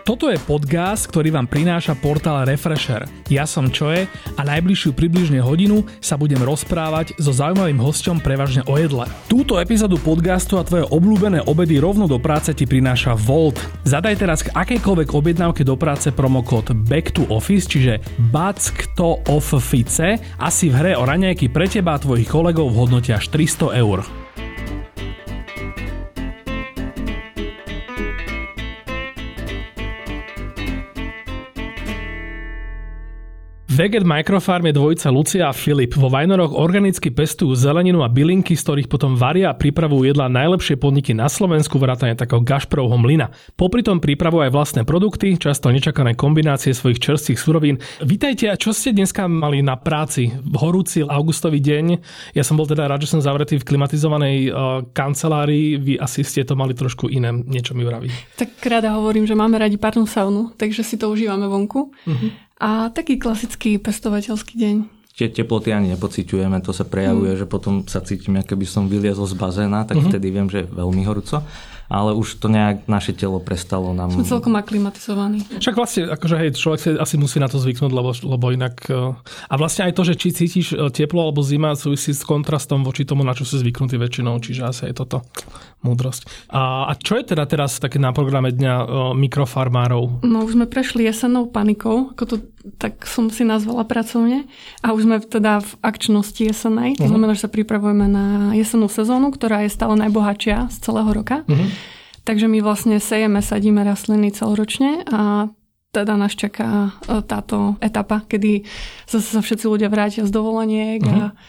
Toto je podcast, ktorý vám prináša portál Refresher. Ja som Čoje a najbližšiu približne hodinu sa budem rozprávať so zaujímavým hosťom prevažne o jedle. Túto epizódu podcastu a tvoje obľúbené obedy rovno do práce ti prináša Volt. Zadaj teraz k akejkoľvek objednávke do práce promokód Back to Office, čiže BACKTOOFFICE a si v hre o raňajky pre teba a tvojich kolegov v hodnote až 300 eur. Veget Microfarm je dvojica Lucia a Filip. Vo Vajnoroch organicky pestujú zeleninu a bylinky, z ktorých potom varia a pripravujú jedlá najlepšie podniky na Slovensku, vrátane takého Gašperovho mlyna. Popri tom pripravujú aj vlastné produkty, často nečakané kombinácie svojich čerstvých surovín. Vítajte, a čo ste dneska mali na práci? Horúci augustový deň. Ja som bol teda rád, že som zavretý v klimatizovanej kancelárii. Vy asi ste to mali trošku iné, niečo mi vraví. Tak rada hovorím, že máme radi párnu saunu, takže si to užívame vonku. A taký klasický pestovateľský deň. Tie teploty ani nepociťujeme, to sa prejavuje, že potom sa cítim, ako by som vyliezol z bazéna, tak vtedy viem, že je veľmi horúco. Ale už to nejak naše telo prestalo nám... Sme celkom aklimatizovaní. Však vlastne, akože hej, človek si asi musí na to zvyknúť, lebo inak... A vlastne aj to, že či cítiš teplo alebo zima, súvisí s kontrastom voči tomu, na čo si zvyknutý väčšinou, čiže asi aj toto múdrosť. A čo je teda teraz také na programe dňa mikrofarmárov? No už sme prešli jesennou panikou, ako to tak som si nazvala pracovne. A už sme teda v akčnosti jesenej. To znamená, že sa pripravujeme na jesennú sezónu, ktorá je stále najbohatšia z celého roka. Takže my vlastne sejeme, sadíme rastliny celoročne a teda nás čaká táto etapa, kedy zase sa všetci ľudia vrátia z dovoleniek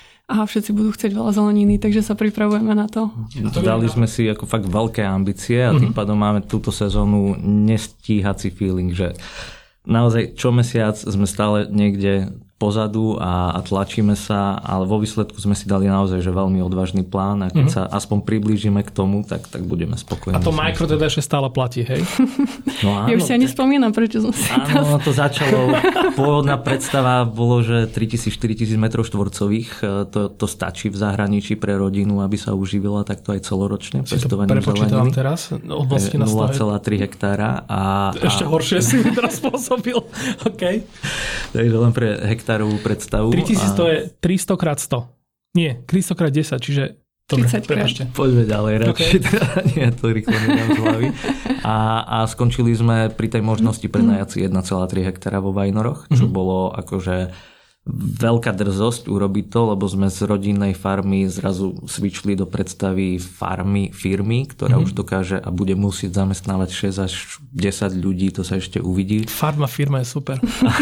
a všetci budú chcieť veľa zeleniny, takže sa pripravujeme na to. Dali sme si ako fakt veľké ambície a tým pádom máme túto sezónu nestíhací feeling, že naozaj čo mesiac sme stále niekde pozadu a tlačíme sa, ale vo výsledku sme si dali naozaj že veľmi odvážny plán a keď sa aspoň priblížime k tomu, tak budeme spokojní. A to mikro teda ešte stále platí, hej? No áno, ja už si ani spomínam, prečo som si áno, to začalo, pôvodná predstava bolo, že 3000-4000 m2, to stačí v zahraničí pre rodinu, aby sa uživila takto aj celoročne. Si to prepočítam teraz? 0,3 hektára. Ešte horšie si mi teraz spôsobil. Okay. Takže len pre hektárovú predstavu. 3000 to je 300 x 100. Nie, 300 x 10, čiže... 30 krát. Poďme ďalej, radšej. Nie, to rýchlo nedám z hlavy. A skončili sme pri tej možnosti prenajať si 1,3 hektára vo Vajnoroch, čo bolo akože veľká drzosť urobiť to, lebo sme z rodinnej farmy zrazu switchli do predstavy firmy, ktorá už dokáže a bude musieť zamestnávať 6 až 10 ľudí, to sa ešte uvidí. Firma je super.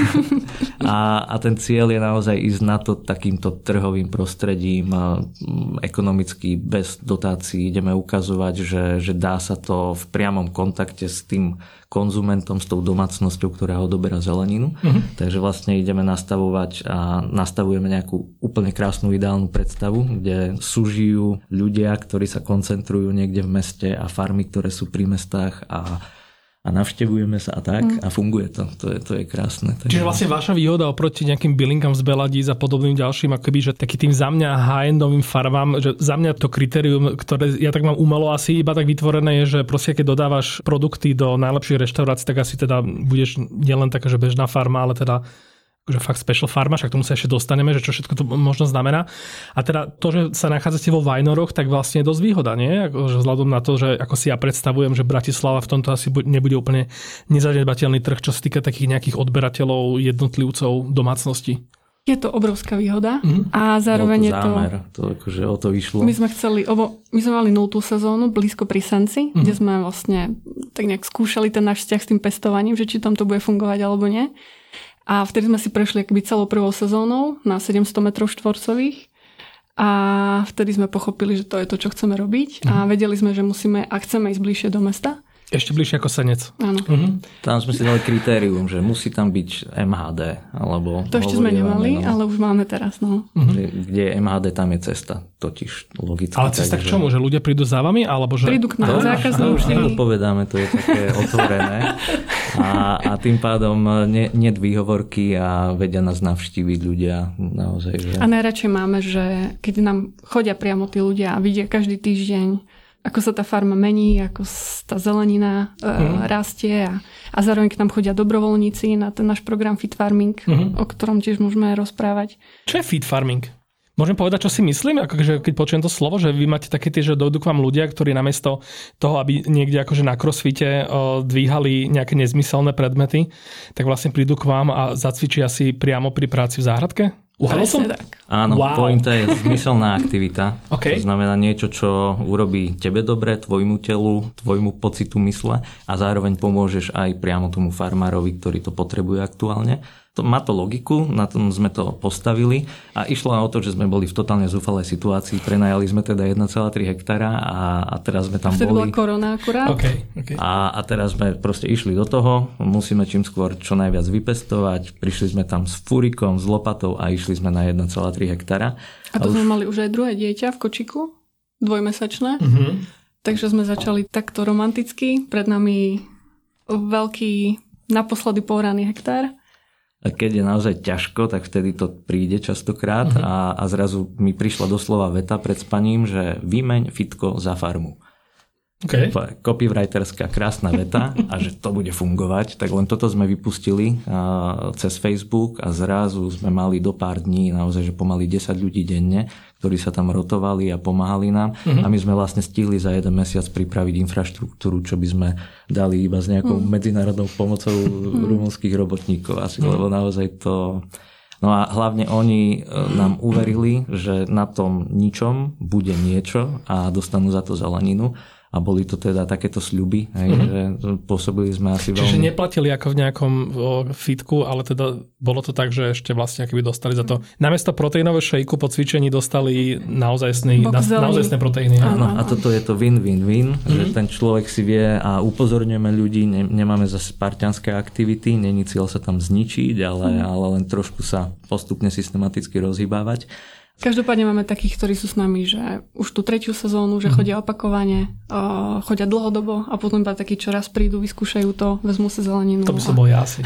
A ten cieľ je naozaj ísť na to takýmto trhovým prostredím, ekonomicky bez dotácií. Ideme ukazovať, že dá sa to v priamom kontakte s tým konzumentom, s tou domácnosťou, ktorá odoberá zeleninu. Takže vlastne ideme nastavovať a nastavujeme nejakú úplne krásnu ideálnu predstavu, kde súžijú ľudia, ktorí sa koncentrujú niekde v meste a farmy, ktoré sú pri mestách a navštevujeme sa a tak a funguje to. To je krásne. Čiže vlastne vaša výhoda oproti nejakým bylinkám z Beladíc a podobným ďalším, akoby, že taký tým za mňa high-endovým farmám, že za mňa to kritérium, ktoré ja tak mám umelo asi iba tak vytvorené, je, že proste keď dodávaš produkty do najlepších reštaurácií, tak asi teda budeš nielen taká, že bežná farma, ale teda že fakt special farma, však tomu sa ešte dostaneme, že čo všetko to možno znamená. A teda to, že sa nachádzate vo Vajnoroch, tak vlastne je dosť výhoda, nie? Že vzhľadom na to, že ako si ja predstavujem, že Bratislava v tomto asi nebude úplne nezanedbateľný trh, čo sa týka takých nejakých odberateľov, jednotlivcov, domácností. Je to obrovská výhoda a zároveň je to... To akože o to vyšlo. My sme mali 0. sezónu blízko pri Senci, kde sme vlastne tak nejak skúšali ten náš vzťah s tým pestovaním, že či tam to bude fungovať alebo nie. A vtedy sme si prešli akoby celou prvou sezónou na 700 m2 a vtedy sme pochopili, že to je to, čo chceme robiť a vedeli sme, že musíme a chceme ísť bližšie do mesta. Ešte bližšie ako Senec. Áno. Tam sme si dali kritérium, že musí tam byť MHD. Alebo to ešte sme nemali, ale už máme teraz. No. Kde je MHD, tam je cesta. Totiž logicky. Ale cesta k čomu? Že ľudia prídu za vami? Alebo že... Prídu k nám zákazníci. Už nepovedáme, to je také otvorené. A tým pádom nie výhovorky a vedia nás navštíviť ľudia. Naozaj, že... A najradšej máme, že keď nám chodia priamo tí ľudia a vidia každý týždeň ako sa tá farma mení, ako tá zelenina rastie a zároveň k nám chodia dobrovoľníci na ten náš program Fit Farming, o ktorom tiež môžeme rozprávať. Čo je Fit Farming? Môžem povedať, čo si myslím? Akože, keď počujem to slovo, že vy máte také tie, že dojdú k vám ľudia, ktorí namiesto toho, aby niekde akože na crossfite dvíhali nejaké nezmyselné predmety, tak vlastne prídu k vám a zacvičia si priamo pri práci v záhradke? Uhadol som? Tak. Áno, pointa je zmyselná aktivita. Okay. To znamená niečo, čo urobí tebe dobre, tvojmu telu, tvojmu pocitu mysle a zároveň pomôžeš aj priamo tomu farmárovi, ktorý to potrebuje aktuálne. Má to logiku, na tom sme to postavili a išlo o to, že sme boli v totálne zúfalej situácii. Prenajali sme teda 1,3 hektára a teraz sme tam boli. Vtedy bola korona akurát. Okay. A teraz sme proste išli do toho, musíme čím skôr čo najviac vypestovať. Prišli sme tam s fúrikom, s lopatou a išli sme na 1,3 hektára. A to sme mali už aj druhé dieťa v kočiku, 2-mesačné. Takže sme začali takto romanticky. Pred nami veľký, naposledy pohraný hektár. A keď je naozaj ťažko, tak vtedy to príde častokrát a zrazu mi prišla doslova veta pred spaním, že vymeň fitko za farmu. Okay. Copywriterská krásna veta a že to bude fungovať. Tak len toto sme vypustili cez Facebook a zrazu sme mali do pár dní naozaj, že pomaly 10 ľudí denne, ktorí sa tam rotovali a pomáhali nám. A my sme vlastne stihli za 1 mesiac pripraviť infraštruktúru, čo by sme dali iba s nejakou medzinárodnou pomocou rumunských robotníkov. Asi, lebo naozaj to... No a hlavne oni nám uverili, že na tom ničom bude niečo a dostanú za to zeleninu. A boli to teda takéto sľuby, že pôsobili sme asi veľmi... Čiže neplatili ako v nejakom fitku, ale teda bolo to tak, že ešte vlastne akoby dostali za to. Namiesto proteínového šejku po cvičení dostali naozajstné proteíny. Áno, a toto je to win-win-win, že ten človek si vie a upozorňujeme ľudí, nemáme zase spartianské aktivity, není cieľ sa tam zničiť, ale len trošku sa postupne systematicky rozhýbávať. Každopádne máme takých, ktorí sú s nami, že už tú 3. sezónu, že chodia opakovane, chodia dlhodobo a potom iba takí, čo raz prídu, vyskúšajú to, vezmú si zeleninu. To by som bol ja asi.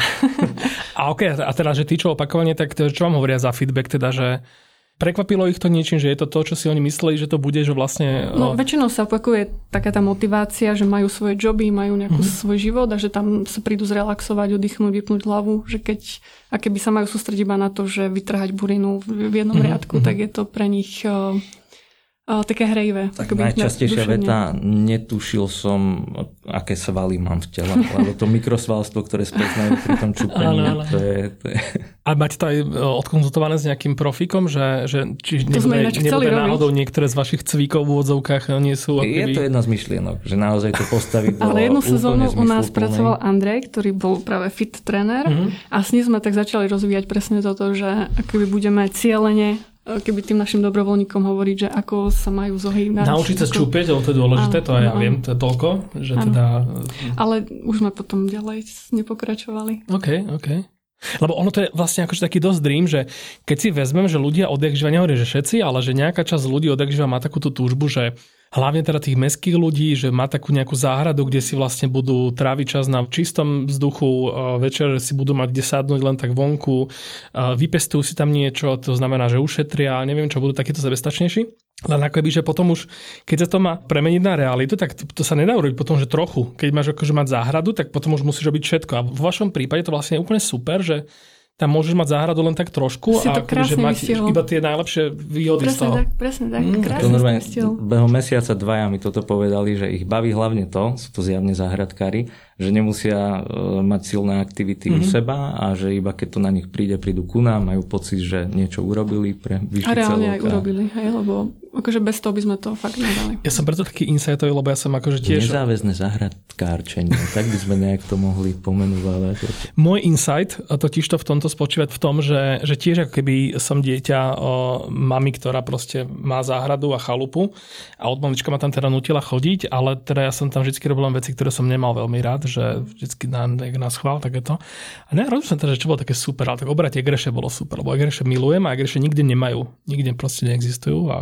A teda, že tí, čo opakovane, tak čo vám hovoria za feedback, teda, že prekvapilo ich to niečím, že je to to, čo si oni mysleli, že to bude, že vlastne... No väčšinou sa opakuje taká tá motivácia, že majú svoje joby, majú nejaký svoj život a že tam sa prídu zrelaxovať, oddychnúť, vypnúť hlavu, že keby sa majú sústrediť iba na to, že vytrhať burinu v jednom riadku, tak je to pre nich také hrejivé. Tak najčastejšia veta, netušil som, aké svaly mám v tele, lebo to mikrosvalstvo, ktoré spoznajú pri tom čupení, to je... A máte to aj odkonzultované s nejakým profíkom, že či nebude náhodou niektoré z vašich cvíkov v úvodzovkách nie sú... Je to jedna z myšlienok, že naozaj to postaviť do ale jednu sezónu u nás pracoval Andrej, ktorý bol práve fit tréner a s ním sme tak začali rozvíjať presne toto, že akoby budeme cieľene keby tým našim dobrovoľníkom hovoriť, že ako sa majú zohýbať. Naučiť sa čúpieť, to je dôležité, to aj ja viem, to je toľko, že teda... Ale už sme potom ďalej nepokračovali. OK. Lebo ono to je vlastne akože taký dosť dream, že keď si vezmem, že ľudia odjakživa, nehovorím, že všetci, ale že nejaká časť ľudí odjakživa má takúto túžbu, že hlavne teda tých mestských ľudí, že má takú nejakú záhradu, kde si vlastne budú tráviť čas na čistom vzduchu, večer si budú mať kde sadnúť len tak vonku, vypestujú si tam niečo, to znamená, že ušetria, neviem čo, budú takýto sebestačnejší. Len akoby, že potom už, keď sa to má premeniť na realitu, tak to sa nedá urobiť potom, že trochu. Keď máš akože mať záhradu, tak potom už musíš robiť všetko. A vo vašom prípade to vlastne je úplne super, že tam môžeš mať záhradu len tak trošku si a že máš iba tie najlepšie výhody z toho. Presne tak. Krásne behom mesiaca 2 mi toto povedali, že ich baví hlavne to, sú to zjavne záhradkári, že nemusia mať silné aktivity u seba a že iba keď to na nich prídu ku nám, majú pocit, že niečo urobili pre vyšší celok. A reálne aj urobili, hej, lebo akože bez toho by sme to fakt nedali. Ja som preto taký insightový, lebo ja som akože tiež... Nezáväzné záhradkárčenie, tak by sme nejak to mohli pomenovať. Môj insight totiž to v tomto spočíva v tom, že tiež ako keby som dieťa mami, ktorá proste má záhradu a chalupu a od malička ma tam teda nutila chodiť, ale teda ja som tam vždycky robil len veci, ktoré som nemal veľmi rád, že vždycky nás chvál, tak je to. A nerozumiem som teda, že čo bolo také super, ale tak obrať egreše bolo super, lebo egreše milujem a egreše nikde nemajú, nikde proste neexistujú a nechápem,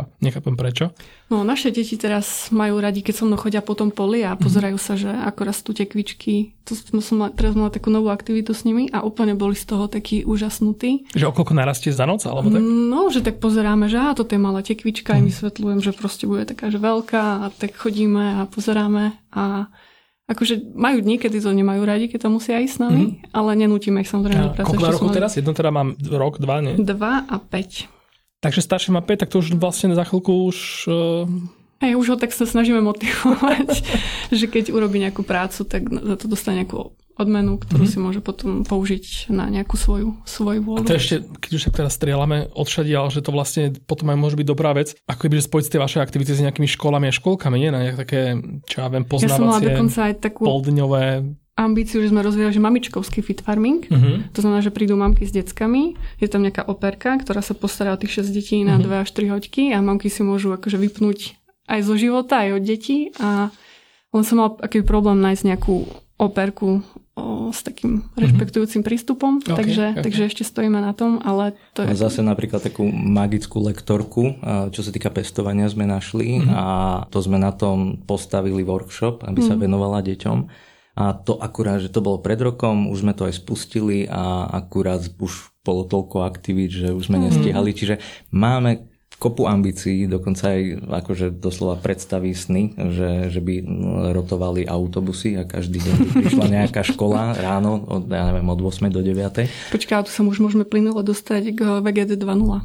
aspoň prečo? No, naše deti teraz majú radi, keď so mnou chodia po tom poli a pozerajú sa, že ako rastú tekvičky. Teraz mala takú novú aktivitu s nimi a úplne boli z toho takí úžasnutí. Že o koľko narastie za noc, alebo tak? No, že tak pozeráme, že toto je malá tekvička, im vysvetľujem, že proste bude taká, že veľká, a tak chodíme a pozeráme a akože majú dni, kedy to nemajú radi, keď to musia ísť s nami, ale nenútime ich samozrejme do práce. Koľko rokov teraz? Jedno teda mám rok, 2, nie? 2 a 5. Takže starší má 5, tak to už vlastne za chvíľku už... Už ho tak sa snažíme motivovať, že keď urobí nejakú prácu, tak za to dostane nejakú odmenu, ktorú si môže potom použiť na nejakú svoju vôľu. A to ešte, keď už sa teraz strieľame odšadiaľ, že to vlastne potom aj môže byť dobrá vec, ako keby spojiť tie vaše aktivity s nejakými školami a školkami, nie? Na nejaké také, čo ja viem, poznávacie, poldňové... ambíciu, že sme rozvíjali, že mamičkovský fit farming. To znamená, že prídu mamky s deckami, je tam nejaká operka, ktorá sa postará o tých 6 detí na 2 až 3 hoďky a mamky si môžu akože vypnúť aj zo života, aj od detí a len som mal aký problém nájsť nejakú operku s takým rešpektujúcim prístupom, takže ešte stojíme na tom, ale to je... A zase napríklad takú magickú lektorku, čo sa týka pestovania sme našli a to sme na tom postavili workshop, aby sa venovala deťom. A to akurát, že to bolo pred rokom, už sme to aj spustili a akurát už bolo toľko aktivít, že už sme nestihali. Čiže máme kopu ambícií, dokonca aj akože doslova predstaví sny, že by rotovali autobusy a každý deň prišla nejaká škola ráno od 8 do 9. Počkaj, tu sa už môžeme plynulo dostať k VGD 2.0.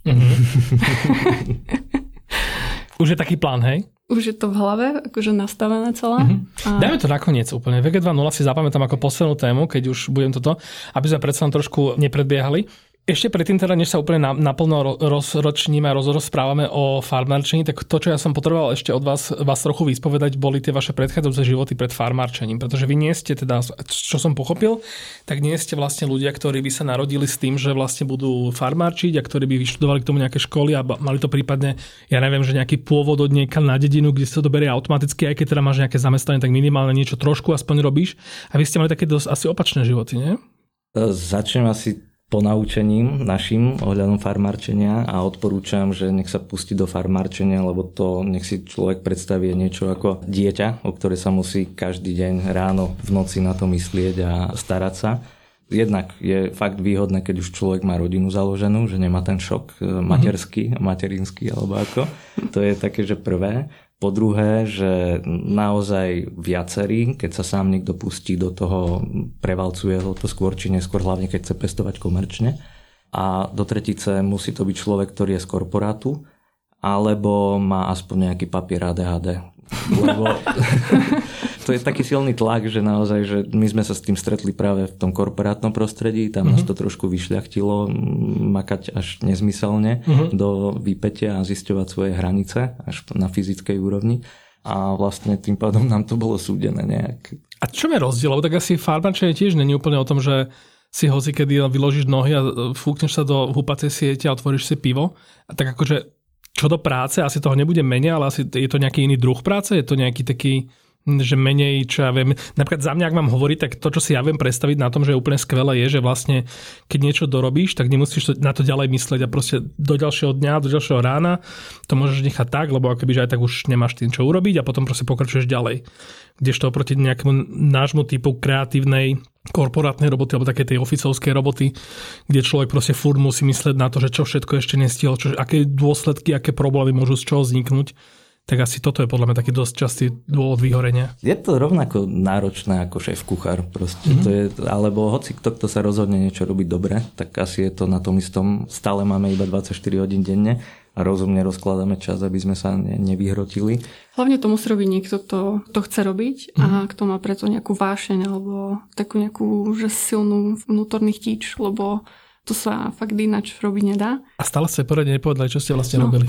Už je taký plán, hej? Už je to v hlave, akože nastavené celé. Dajme to nakoniec úplne. VG 2.0 si zapamätám ako poslednú tému, keď už budem toto, aby sme predsa trošku nepredbiehali. Ešte predtým teda, než sa úplne naplno rozročníme a rozprávame o farmárčení, tak to, čo ja som potreboval ešte od vás trochu vyspovedať, boli tie vaše predchádzajúce životy pred farmárčením. Pretože vy nie ste teda, čo som pochopil, tak nie ste vlastne ľudia, ktorí by sa narodili s tým, že vlastne budú farmárčiť a ktorí by vyštudovali k tomu nejaké školy a mali to prípadne, ja neviem, že nejaký pôvod od niekam na dedinu, kde sa to berie automaticky, aj keď teda máš nejaké zamestnanie, tak minimálne niečo trošku aspoň robíš. A vy ste mali také dosť asi opačné životy, nie? Začnem asi ponaučením našim ohľadom farmárčenia a odporúčam, že nech sa pustí do farmárčenia, lebo to nech si človek predstaví niečo ako dieťa, o ktoré sa musí každý deň ráno v noci na to myslieť a starať sa. Jednak je fakt výhodné, keď už človek má rodinu založenú, že nemá ten šok materinský alebo ako. To je také, že prvé. Po druhé, že naozaj viacerí, keď sa sám niekto pustí do toho, prevalcuje ho to skôr či neskôr, hlavne keď chce pestovať komerčne. A do tretice musí to byť človek, ktorý je z korporátu, alebo má aspoň nejaký papier ADHD. Lebo to je taký silný tlak, že naozaj, že my sme sa s tým stretli práve v tom korporátnom prostredí, tam nás to trošku vyšľachtilo, makať až nezmyselne do výpätia a zisťovať svoje hranice až na fyzickej úrovni. A vlastne tým pádom nám to bolo súdené nejak. A čo je rozdiel? Lebo tak asi farmárčenie tiež není úplne o tom, že si hocikedy vyložíš nohy a fúkneš sa do húpacej siete a otvoríš si pivo. A tak akože čo do práce, asi toho nebude menej, ale asi je to nejaký iný druh práce? Je to nejaký taký, že menej, čo ja viem. Napríklad za mňa, ak mám hovoriť, tak to, čo si ja viem predstaviť na tom, že je úplne skvelé, je, že vlastne keď niečo dorobíš, tak nemusíš na to ďalej myslieť a proste do ďalšieho dňa, do ďalšieho rána to môžeš nechať tak, lebo akoby, že aj tak už nemáš tým čo urobiť a potom proste pokračuješ ďalej. Kdežto oproti nejakému nášmu typu kreatívnej korporátnej roboty alebo také tej oficovskej roboty, kde človek proste furt musí myslieť na to, že čo všetko ešte nestihol, aké dôsledky, aké problémy môžu z čoho vzniknúť. Tak asi toto je podľa mňa taký dosť častý dôvod vyhorenia. Je to rovnako náročné ako šéf kuchár. Proste. To je, alebo hoci kto sa rozhodne niečo robiť dobre, tak asi je to na tom istom. Stále máme iba 24 hodín denne a rozumne rozkladáme čas, aby sme sa nevyhrotili. Hlavne to musí robiť niekto, kto to chce robiť a kto má preto nejakú vášeň alebo takú nejakú že silnú vnútorný chtíč, lebo to sa fakt ináč robiť nedá. A stále ste poradne nepovedali, čo ste vlastne robili.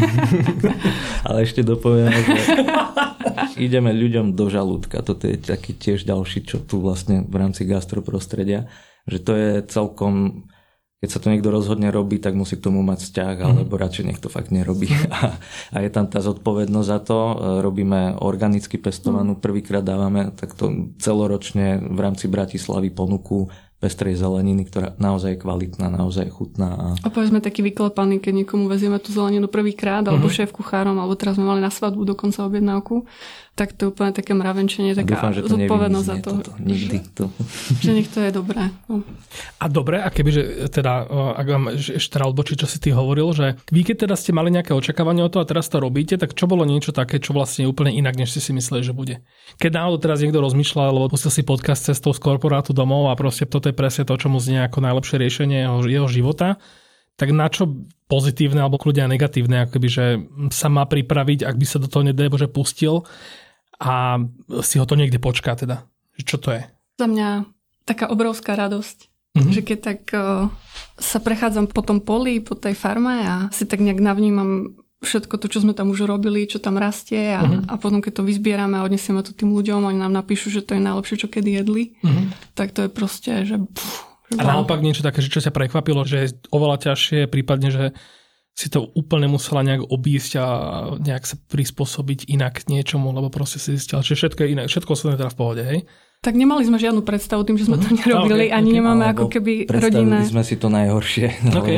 Ale ešte dopoviem, že ideme ľuďom do žalúdka. Toto je taký tiež ďalší, čo tu vlastne v rámci gastroprostredia, že to je celkom, keď sa to niekto rozhodne robiť, tak musí k tomu mať vzťah, alebo radšej nech to fakt nerobí. A je tam tá zodpovednosť za to. Robíme organicky pestovanú, prvýkrát dávame takto celoročne v rámci Bratislavy ponuku pestrej zeleniny, ktorá naozaj je kvalitná, naozaj je chutná. A povedzme taký vyklepaný, keď niekomu vezieme tú zeleninu prvýkrát, alebo šéf kuchárom, alebo teraz sme mali na svadbu dokonca objednávku, tak to je úplne také mravenčenie, taká zodpovednosť za to. Nikdy to. Že nech to je dobré. No. A dobre, a kebyže teda, ak vám ešte odbočiť, čo si ty hovoril, že vy keď teda ste mali nejaké očakávanie o to a teraz to robíte, tak čo bolo niečo také, čo vlastne je úplne inak, než si mysleli, že bude? Keď náhodou teraz niekto rozmýšľa, alebo pustil si podcast Cestou z korporátu domov a proste toto je presne to, čo mu znie ako najlepšie riešenie jeho života, tak na čo pozitívne alebo kľudne negatívne, akoby, že sa má pripraviť, ak by sa do toho nedaj Bože pustil a si ho to niekde počká teda. Čo to je? Za mňa taká obrovská radosť. Že keď tak sa prechádzam po tom poli, po tej farme a si tak nejak navnímam všetko to, čo sme tam už robili, čo tam rastie a potom keď to vyzbierame a odnesieme to tým ľuďom, oni nám napíšu, že to je najlepšie, čo kedy jedli, tak to je proste, že... A naopak niečo také, že čo sa prekvapilo, že je oveľa ťažšie, prípadne, že si to úplne musela nejak obísť a nejak sa prispôsobiť inak niečomu, lebo proste si zistila, že všetko je inak, všetko sú teda v pohode, hej? Tak nemali sme žiadnu predstavu tým, že sme to nerobili, ani nemáme ako keby rodinné. Predstavili sme si to najhoršie.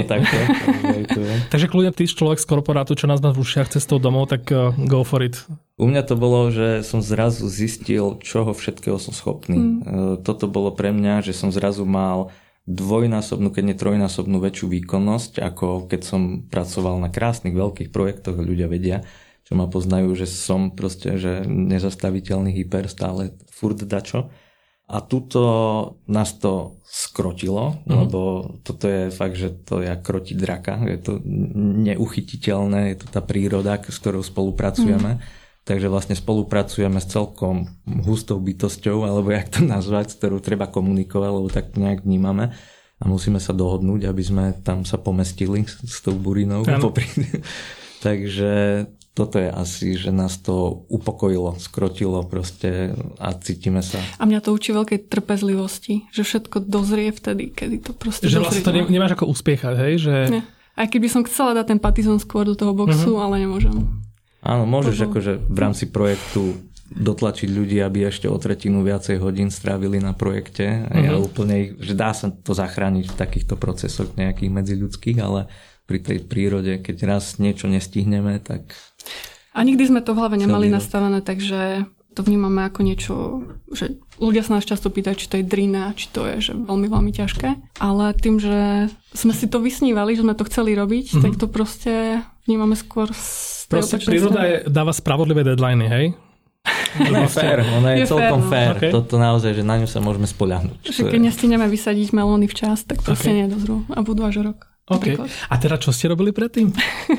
Takže kľudne ty človek z korporátu, čo nás má v ušiach cestou domov, tak go for it. U mňa to bolo, že som zrazu zistil, čoho všetkého som schopný. Toto bolo pre mňa, že som zrazu mal dvojnásobnú, keď nie trojnásobnú väčšiu výkonnosť, ako keď som pracoval na krásnych veľkých projektoch. Ľudia vedia, čo ma poznajú, že som proste že nezastaviteľný hyper, stále furt dačo. A tuto nás to skrotilo, lebo toto je fakt, že to je kroti draka, je to neuchytiteľné, je to tá príroda, s ktorou spolupracujeme. Takže vlastne spolupracujeme s celkom hustou bytosťou, alebo jak to nazvať, s ktorou treba komunikovať, lebo tak nejak vnímame. A musíme sa dohodnúť, aby sme tam sa pomestili s tou burinou. Takže toto je asi, že nás to upokojilo, skrotilo proste a cítime sa. A mňa to učí veľkej trpezlivosti, že všetko dozrie vtedy, kedy to proste že vlastne to nemáš ako uspiechať, hej? Že... Nie. Aj keby som chcela dať ten patizón skôr do toho boxu, ale nemôžem. Áno, môžeš akože v rámci projektu dotlačiť ľudí, aby ešte o tretinu viacej hodín strávili na projekte. Ja úplne, že dá sa to zachrániť v takýchto procesoch nejakých medziľudských, ale pri tej prírode, keď raz niečo nestihneme, tak... A nikdy sme to v hlave nemali nastavené, takže to vnímame ako niečo, že ľudia sa nás často pýtajú, či to je drina, či to je že veľmi, veľmi ťažké. Ale tým, že sme si to vysnívali, že sme to chceli robiť, tak to proste vnímame skôr proste príroda dáva spravodlivé deadliny, hej? Ona je fair, ona je celkom fair. Okay. Toto naozaj, že na ňu sa môžeme spoľahnúť. Že keď nestihneme vysadiť melóny včas, tak proste nedozrú a budú až rok. Okay. A teda čo ste robili predtým?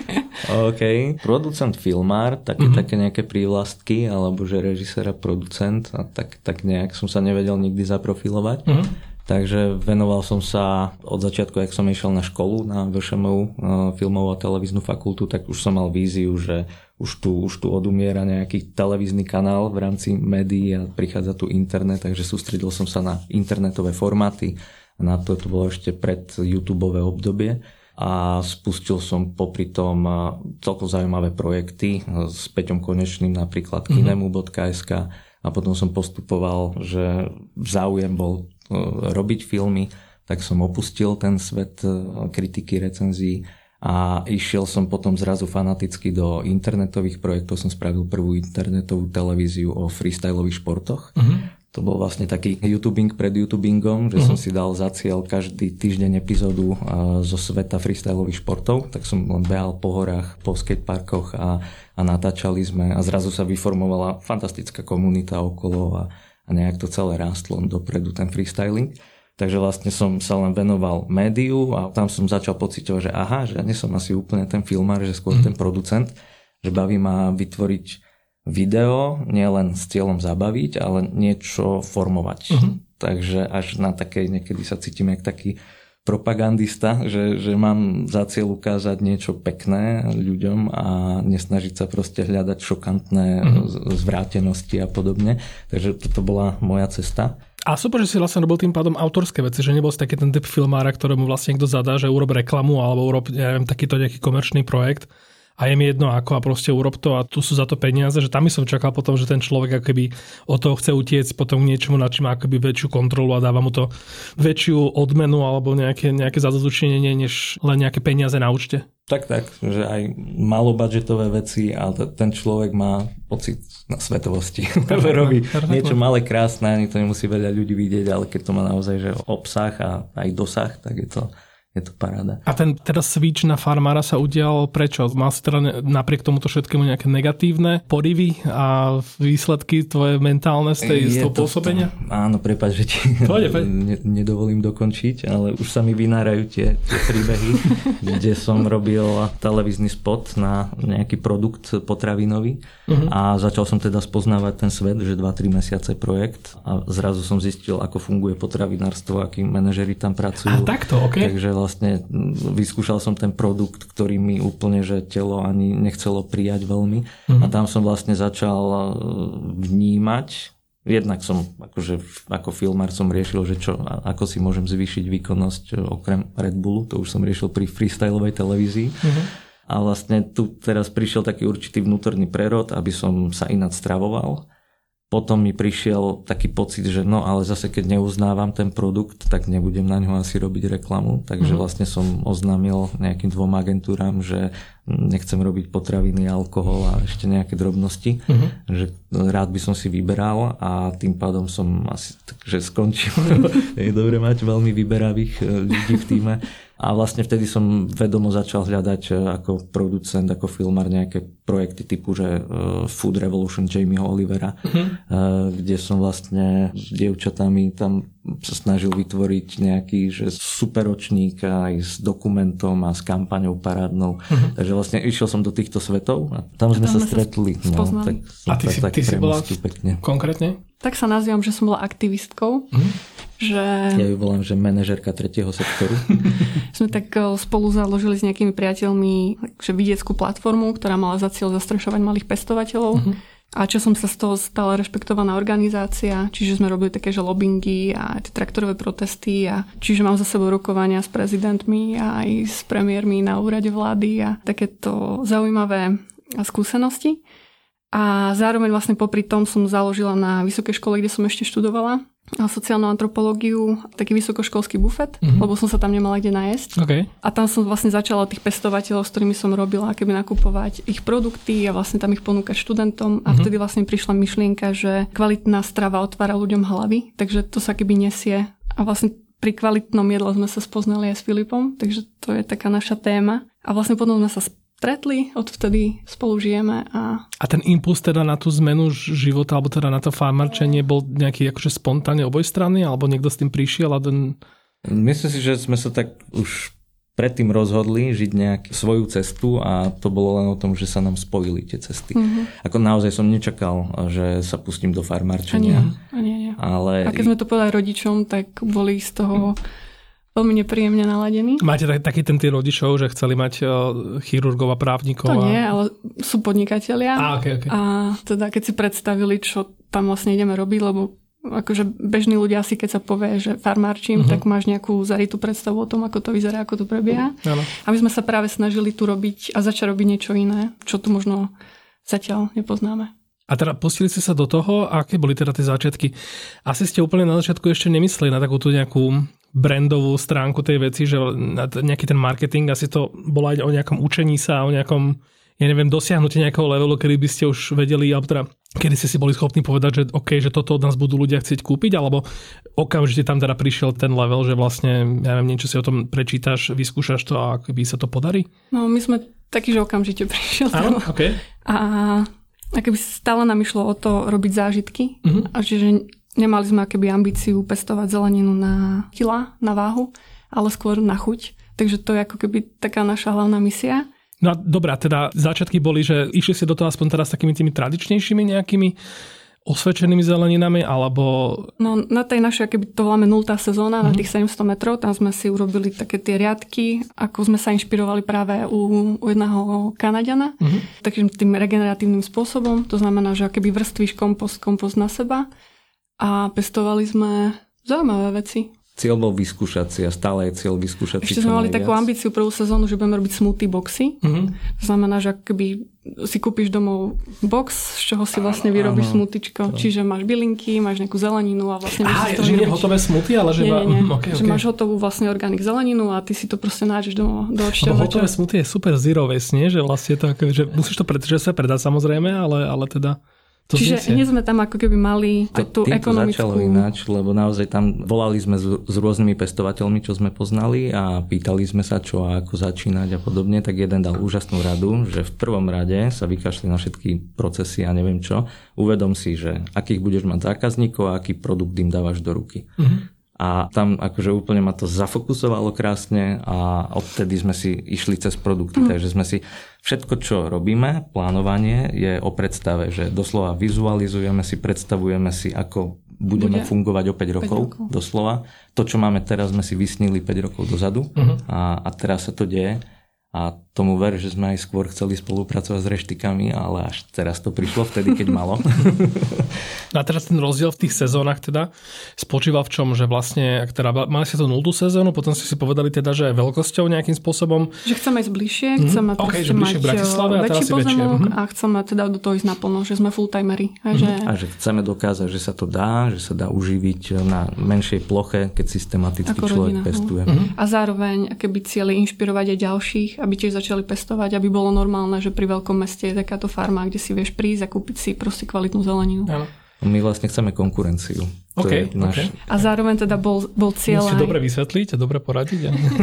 OK. Producent, filmár, také nejaké prívlastky, alebo že režisér a producent, a tak nejak som sa nevedel nikdy zaprofilovať. Takže venoval som sa od začiatku, jak som išiel na školu, na VŠMU, filmovú a televíznu fakultu, tak už som mal víziu, že už tu odumiera nejaký televízny kanál v rámci médií a prichádza tu internet, takže sústredil som sa na internetové formáty. Na to bolo ešte pred YouTubeové obdobie a spustil som popri tom celkom zaujímavé projekty s Peťom Konečným, napríklad kinemu.sk, a potom som postupoval, že záujem bol robiť filmy, tak som opustil ten svet kritiky, recenzií a išiel som potom zrazu fanaticky do internetových projektov. Som spravil prvú internetovú televíziu o freestylových športoch. To bol vlastne taký YouTubing pred YouTubingom, že som si dal za cieľ každý týždeň epizódu zo sveta freestylových športov, tak som len behal po horách, po skateparkoch a natáčali sme a zrazu sa vyformovala fantastická komunita okolo a nejak to celé rástlo dopredu, ten freestyling. Takže vlastne som sa len venoval médiu a tam som začal pociťovať, že že ja nie som asi úplne ten filmár, že skôr ten producent, že baví ma vytvoriť video, nielen s cieľom zabaviť, ale niečo formovať. Takže až na takej, niekedy sa cítim jak taký propagandista, že mám za cieľ ukázať niečo pekné ľuďom a nesnažiť sa proste hľadať šokantné zvrátenosti a podobne. Takže toto bola moja cesta. A super, že si vlastne robil tým pádom autorské veci, že nebol si taký ten typ filmára, ktorému vlastne niekto zadá, že urob reklamu alebo urob, neviem, takýto nejaký komerčný projekt, a je mi jedno ako a proste urob to a tu sú za to peniaze, že tam by som čakal potom, že ten človek akoby od toho chce utiecť potom k niečomu, na čím má akoby väčšiu kontrolu a dáva mu to väčšiu odmenu alebo nejaké zadozučinenie, než len nejaké peniaze na účte. Tak, že aj malobudžetové veci, ale ten človek má pocit na svetovosti. Robí niečo malé, krásne, ani to nemusí veľa ľudí vidieť, ale keď to má naozaj že obsah a aj dosah, tak je to paráda. A ten teda switch na farmára sa udial prečo? Mal si teda napriek tomuto všetkému nejaké negatívne porivy a výsledky tvoje mentálne z toho pôsobenia? Áno, prepáč, že ti nedovolím dokončiť, ale už sa mi vynárajú tie príbehy, kde som robil televízny spot na nejaký produkt potravinový a začal som teda spoznávať ten svet, že 2-3 mesiace projekt a zrazu som zistil, ako funguje potravinárstvo, akí manažeri tam pracujú. A takto, okej. Takže vlastne vyskúšal som ten produkt, ktorý mi úplne, že telo ani nechcelo prijať veľmi. A tam som vlastne začal vnímať. Jednak som, akože ako filmár som riešil, že ako si môžem zvýšiť výkonnosť okrem Red Bullu. To už som riešil pri freestylovej televízii. A vlastne tu teraz prišiel taký určitý vnútorný prerod, aby som sa ináč stravoval. Potom mi prišiel taký pocit, že no ale zase keď neuznávam ten produkt, tak nebudem na ňo asi robiť reklamu. Takže vlastne som oznámil nejakým 2 agentúram, že nechcem robiť potraviny, alkohol a ešte nejaké drobnosti. Že rád by som si vyberal a tým pádom som asi takže skončil. Je dobre mať veľmi vyberavých ľudí v tíme. A vlastne vtedy som vedomo začal hľadať ako producent, ako filmár nejaké projekty typu, že Food Revolution Jamieho Olivera, kde som vlastne s dievčatami tam sa snažil vytvoriť nejaký že superočník aj s dokumentom a s kampaňou parádnou. Takže vlastne išiel som do týchto svetov a tam sme sa stretli. No, tak a ty si bola pekne. Konkrétne? Tak sa nazývam, že som bola aktivistkou. Že... Ja ju volám, že manažérka 3. sektoru. Sme tak spolu založili s nejakými priateľmi že vidieckú platformu, ktorá mala za cieľ zastrešovať malých pestovateľov. A čo som sa z toho stala rešpektovaná organizácia, čiže sme robili také, že lobbingy a tie traktorové protesty a čiže mám za sebou rokovania s prezidentmi a aj s premiérmi na úrade vlády a takéto zaujímavé skúsenosti. A zároveň vlastne popri tom som založila na vysokej škole, kde som ešte študovala sociálnu antropológiu, taký vysokoškolský bufet, lebo som sa tam nemala kde nájsť. Okay. A tam som vlastne začala od tých pestovateľov, s ktorými som robila, keby nakupovať ich produkty a vlastne tam ich ponúkať študentom. A vtedy vlastne prišla myšlienka, že kvalitná strava otvára ľuďom hlavy, takže to sa keby nesie. A vlastne pri kvalitnom jedle sme sa spoznali aj s Filipom, takže to je taká naša téma. A vlastne potom sme sa stretli, odvtedy spolu žijeme. A ten impuls teda na tú zmenu života, alebo teda na to farmarčenie bol nejaký akože spontánne obojstranný, alebo niekto s tým prišiel a ten... Myslím si, že sme sa tak už predtým rozhodli žiť nejakú svoju cestu a to bolo len o tom, že sa nám spojili tie cesty. Ako naozaj som nečakal, že sa pustím do farmarčenia. Ani. Ale... A keď sme to povedali rodičom, tak boli z toho... veľmi nepríjemne naladení. Máte taký ten tým rodičov, že chceli mať chirurgov a právnikov? To nie, ale sú podnikatelia. Okay. A teda keď si predstavili, čo tam vlastne ideme robiť, lebo akože bežní ľudia si, keď sa povie, že farmárčím, tak máš nejakú zarytú predstavu o tom, ako to vyzerá, ako to prebieha. A my sme sa práve snažili tu robiť a začať robiť niečo iné, čo tu možno zatiaľ nepoznáme. A teda pustili ste sa do toho, aké boli teda tie začiatky? Asi ste úplne na začiatku ešte nemysleli na takúto nejakú brandovú stránku tej veci, že nejaký ten marketing, asi to bolo aj o nejakom učení sa, o nejakom, ja neviem, dosiahnutie nejakého levelu, kedy by ste už vedeli, alebo teda, kedy ste si boli schopní povedať, že OK, že toto od nás budú ľudia chcieť kúpiť, alebo okamžite tam teda prišiel ten level, že vlastne, ja neviem, niečo si o tom prečítaš, vyskúšaš to a keby sa to podarí? No, my sme takí, že okamžite prišiel. Áno, OK. A keby stále nám išlo o to robiť zážitky, a čiže nemali sme akéby ambíciu pestovať zeleninu na kila, na váhu, ale skôr na chuť. Takže to je ako keby taká naša hlavná misia. No a dobrá, teda začiatky boli, že išli ste do toho aspoň teraz takými tými tradičnejšími nejakými osvedčenými zeleninami, alebo... No na tej našej, keby to voláme 0. sezóna, na tých 700 metrov, tam sme si urobili také tie riadky, ako sme sa inšpirovali práve u jedného Kanaďana, takým tým regeneratívnym spôsobom. To znamená, že keby vrstvíš kompost na seba a pestovali sme zaujímavé veci. Cieľ bol vyskúšať si a stále je cieľ vyskúšať si. Ešte sme mali takú ambíciu prvú sezónu, že budeme robiť smoothie boxy. To znamená, že akoby si kúpiš domov box, z čoho si vlastne vyrobíš smoothiečko. Čiže máš bylinky, máš nejakú zeleninu a vlastne že nie je hotové smoothie, ale že nie. Že máš hotovú vlastne organic zeleninu a ty si to proste nájdeš do odšťahovača. Hotové smoothie je super zero waste, nie? Že vlastne to že musíš to sa predať samozrejme, ale teda čiže hneď sme tam ako keby mali aj tú ekonomickú... To začalo ináč, lebo naozaj tam volali sme s rôznymi pestovateľmi, čo sme poznali a pýtali sme sa, čo a ako začínať a podobne, tak jeden dal úžasnú radu, že v prvom rade sa vykašli na všetky procesy a neviem čo. Uvedom si, že akých budeš mať zákazníkov a aký produkt im dávaš do ruky. A tam akože úplne ma to zafokusovalo krásne a odtedy sme si išli cez produkty. Takže sme si všetko, čo robíme, plánovanie je o predstave, že doslova vizualizujeme si, predstavujeme si, ako budeme fungovať o 5 rokov. Doslova. To, čo máme teraz, sme si vysnili 5 rokov dozadu a teraz sa to deje. A tomu ver, že sme aj skôr chceli spolupracovať s reštikami, ale až teraz to prišlo vtedy, keď malo. A teraz ten rozdiel v tých sezónach teda spočíval v čom, že vlastne, ak teda mali ste tú 0. sezónu, potom ste si povedali teda, že veľkosťou nejakým spôsobom. Že chceme ísť bližšie, chceme proste mať väčší pozemok a chceme teda do toho ísť naplno, že sme full-timery. A že chceme dokázať, že sa to dá, že sa dá uživiť na menšej ploche, keď systematicky človek pestuje. A zároveň, keby cieľi inšpirovať aj ďalších, aby tiež začali pestovať, aby bolo normálne, že pri veľkom meste je takáto farma, kde si vieš prísť a kúpiť si proste kvalitnú zeleninu. Áno. My vlastne chceme konkurenciu. Okay. A zároveň teda bol cieľ aj... dobre vysvetliť a dobre poradiť.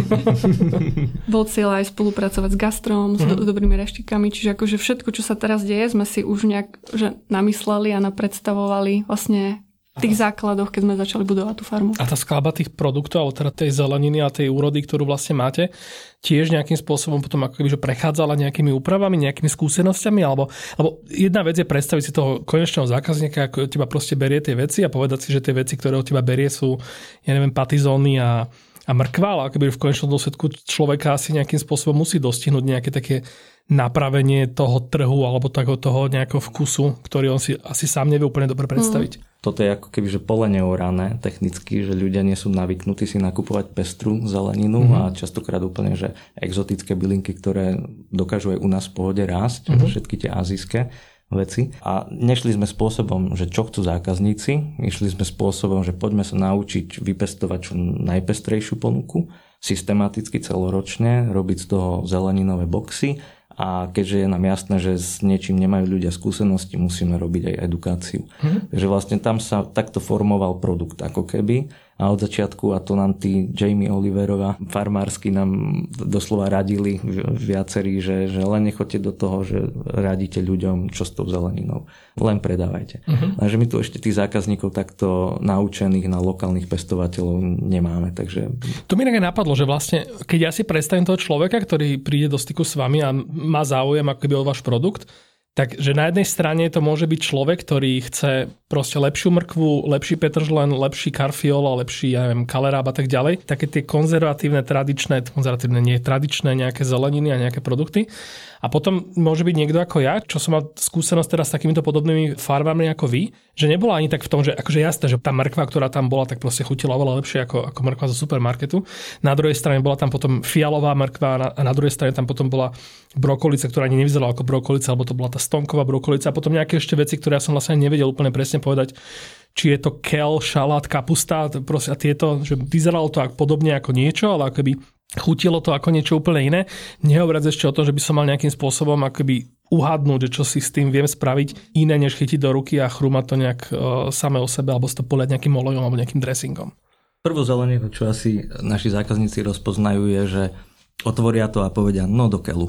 Bol cieľ aj spolupracovať s gastrom, s dobrými reštikami, čiže akože všetko, čo sa teraz deje, sme si už nejak namysleli a napredstavovali vlastne v tých základoch, keď sme začali budovať tú farmu. A tá skladba tých produktov, alebo teda tej zeleniny a tej úrody, ktorú vlastne máte, tiež nejakým spôsobom potom ako keby, že prechádzala nejakými úpravami, nejakými skúsenosťami, alebo jedna vec je predstaviť si toho konečného zákazníka, ako od teba proste berie tie veci a povedať si, že tie veci, ktoré od teba berie, sú, ja neviem, patizóny a mrkva, ale akoby v konečnom dôsledku človeka asi nejakým spôsobom musí dostihnúť nejaké také napravenie toho trhu alebo toho nejakého vkusu, ktorý on si asi sám nevie úplne dobre predstaviť. Toto je ako keby, že pole neorané technicky, že ľudia nie sú navyknutí si nakupovať pestrú zeleninu a častokrát úplne, že exotické bylinky, ktoré dokážu aj u nás v pohode rásť, všetky tie azijské veci. A nešli sme spôsobom, že čo chcú zákazníci, išli sme spôsobom, že poďme sa naučiť vypestovať čo najpestrejšiu ponuku, systematicky celoročne, robiť z toho zeleninové boxy. A keďže je nám jasné, že s niečím nemajú ľudia skúsenosti, musíme robiť aj edukáciu. Takže vlastne tam sa takto formoval produkt ako keby. A od začiatku, a to nám tí Jamie Oliverova farmársky nám doslova radili viacerí, že len nechoďte do toho, že radíte ľuďom, čo s tou zeleninou. Len predávajte. Takže my tu ešte tých zákazníkov takto naučených na lokálnych pestovateľov nemáme. Takže... To mi inak napadlo, že vlastne, keď ja si predstavím toho človeka, ktorý príde do styku s vami a má záujem akoby o váš produkt, takže na jednej strane to môže byť človek, ktorý chce proste lepšiu mrkvu, lepší petržlen, lepší karfiol a lepší, ja neviem, kaleráb a tak ďalej. Také tie konzervatívne tradičné nejaké zeleniny a nejaké produkty. A potom môže byť niekto ako ja, čo som mal skúsenosť teraz s takýmito podobnými farmami ako vy, že nebola ani tak v tom, že akože jasné, že tá mrkva, ktorá tam bola, tak proste chutila oveľa lepšie ako mrkva zo supermarketu. Na druhej strane bola tam potom fialová mrkva a na druhej strane tam potom bola brokolica, ktorá ani nevyzerala ako brokolica, alebo to bola tá stonková brokolica a potom nejaké ešte veci, ktoré ja som vlastne nevedel úplne presne povedať, či je to kel, šalát, kapusta, proste a tieto, že vyzeralo to podobne ako niečo, ale akoby chutilo to ako niečo úplne iné. Nehovoriac ešte o tom, že by som mal nejakým spôsobom akoby uhadnúť, že čo si s tým viem spraviť iné, než chytiť do ruky a chrúmať to nejak samé o sebe, alebo si to poliať nejakým olejom alebo nejakým dressingom. Prvú zeleninu, čo asi naši zákazníci rozpoznajú, je, že otvoria to a povedia, no do keľu.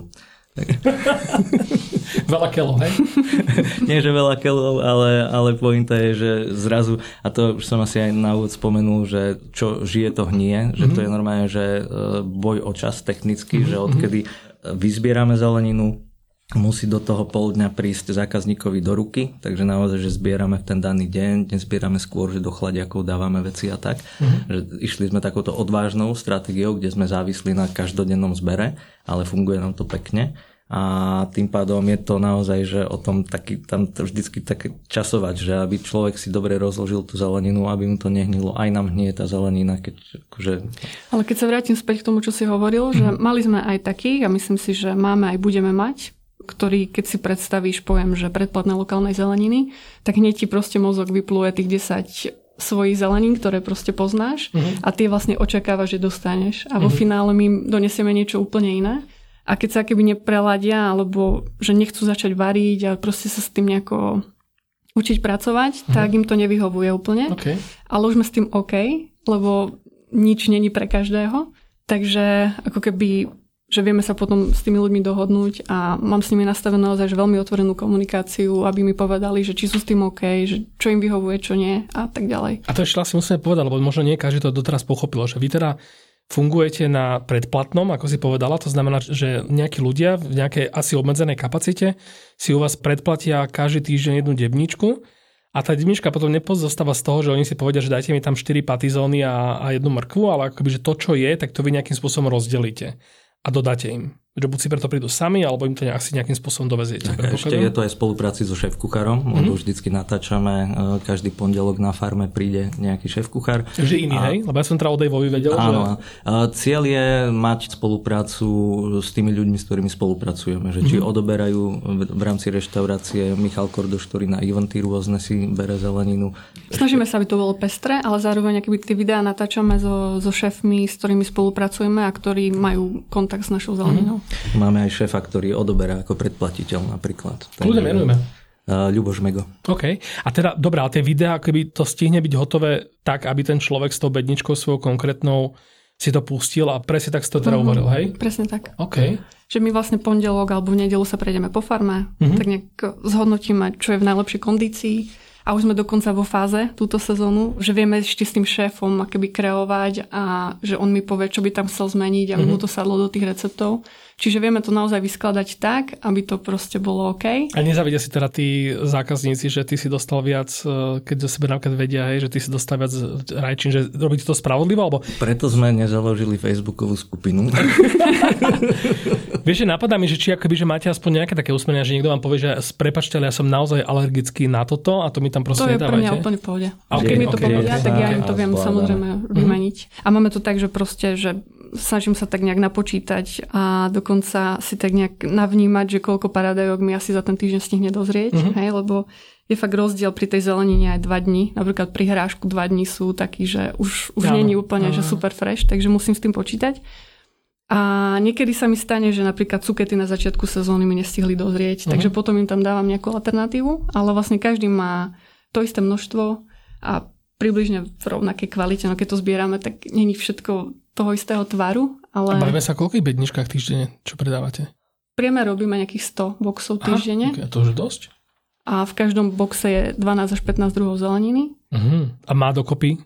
Veľa kelov, hej? Nie, že veľa kelov, ale pointa je, že zrazu, a to už som asi aj na úvod spomenul, že čo žije, to hnie, že to je normálne, že boj o čas technicky, že odkedy vyzbierame zeleninu, musí do toho pol dňa prísť zákazníkovi do ruky, takže naozaj, že zbierame v ten daný deň, nezbierame skôr, že do chladiakov dávame veci a tak. Že išli sme takouto odvážnou stratégiou, kde sme závisli na každodennom zbere, ale funguje nám to pekne. A tým pádom je to naozaj, že o tom tam vždycky tak časovať, že aby človek si dobre rozložil tú zeleninu, aby mu to nehnilo. Aj nám hnie tá zelenina. Ale keď sa vrátim späť k tomu, čo si hovoril, že mali sme aj takých a myslím si, že máme aj budeme mať, ktorý, keď si predstavíš pojem, že predplatné lokálnej zeleniny, tak hneď ti proste mozog vypluje tých 10 svojich zelenín, ktoré proste poznáš a ty vlastne očakávaš, že dostaneš. A vo finále my donesieme niečo úplne iné. A keď sa keby nepreladia, alebo že nechcú začať variť a proste sa s tým nejako učiť pracovať, tak im to nevyhovuje úplne. Okay. Ale už sme s tým OK, lebo nič není pre každého. Takže ako keby, že vieme sa potom s tými ľuďmi dohodnúť a mám s nimi nastavenú naozaj veľmi otvorenú komunikáciu, aby mi povedali, že či sú s tým OK, že čo im vyhovuje, čo nie a tak ďalej. A to ešte asi musíme povedať, lebo možno nie každý to doteraz pochopilo, že vy teda fungujete na predplatnom, ako si povedala, to znamená, že nejakí ľudia v nejakej asi obmedzenej kapacite si u vás predplatia každý týždeň jednu debničku a tá debnička potom nepozostáva z toho, že oni si povedia, že dajte mi tam 4 patizóny a jednu mrkvu, ale akoby, že to, čo je, tak to vy nejakým spôsobom rozdelíte a dodáte im. Že buď si preto prídu sami, alebo im to asi nejakým spôsobom doveziete. Ešte je to aj v spolupráci so šéfkuchárom. Vždycky natáčame, každý pondelok na farme príde nejaký šéfkuchár. Že iný, hej? Lebo ja som teda o Daveovi vedel. Áno. Že... Cieľ je mať spoluprácu s tými ľuďmi, s ktorými spolupracujeme. Že či odoberajú v rámci reštaurácie Michal Kordoš, ktorý na eventy rôzne si bere zeleninu. Snažíme sa, aby to bolo pestré, ale zároveň aký tie videá natáčame so šéfmi, s ktorými spolupracujeme a ktorí majú kontakt s našou zeleninou. Máme aj šéfa, ktorý odoberá ako predplatiteľ napríklad. Kľudne menujeme. Ľuboš Mego. OK. A teda, dobrá, tie videá, keby to stihne byť hotové tak, aby ten človek s tou bedničkou svojou konkrétnou si to pustil a presne tak si to teda uvaril, hej? Presne tak. OK. Že my vlastne pondelok alebo v nedeľu sa prejdeme po farme, tak nejak zhodnotíme, čo je v najlepšej kondícii. A už sme dokonca vo fáze túto sezónu, že vieme ešte s tým šéfom akoby kreovať a že on mi povie, čo by tam chcel zmeniť, aby mu to sadlo do tých receptov. Čiže vieme to naozaj vyskladať tak, aby to proste bolo OK. A nezavidia si teda tí zákazníci, že ty si dostal viac, keď do sebe napríklad vedia, hej, že ty si dostal viac rajčín, že robíte to spravodlivo? Alebo... Preto sme nezaložili Facebookovú skupinu. Vieš, že napadá mi, že či akoby, že máte aspoň nejaké také usmernenia, že niekto vám povie, že prepáčte, ale ja som naozaj alergický na toto a to mi tam proste nedávajte. To je pre mňa úplne v pohode. Keď mi to povedia, tak ja im to viem samozrejme vymeniť. A máme to tak, že proste, že snažím sa tak nejak napočítať a dokonca si tak nejak navnímať, že koľko paradajok mi asi za ten týždeň stihne dozrieť, hej, lebo je fakt rozdiel pri tej zelenine aj 2 dní. Napríklad pri hrášku 2 dní sú takí, že už nie je úplne že super fresh, takže musím s tým počítať. A niekedy sa mi stane, že napríklad cukety na začiatku sezóny mi nestihli dozrieť, takže potom im tam dávam nejakú alternatívu, ale vlastne každý má to isté množstvo a približne v rovnakej kvalite. No keď to zbierame, tak nie je všetko toho istého tvaru, ale... A bavíme sa o koľkých bedničkách týždenne, čo predávate? Priemer robíme nejakých 100 boxov týždenne. Okay, to už je dosť. A v každom boxe je 12 až 15 druhov zeleniny. A má dokopy?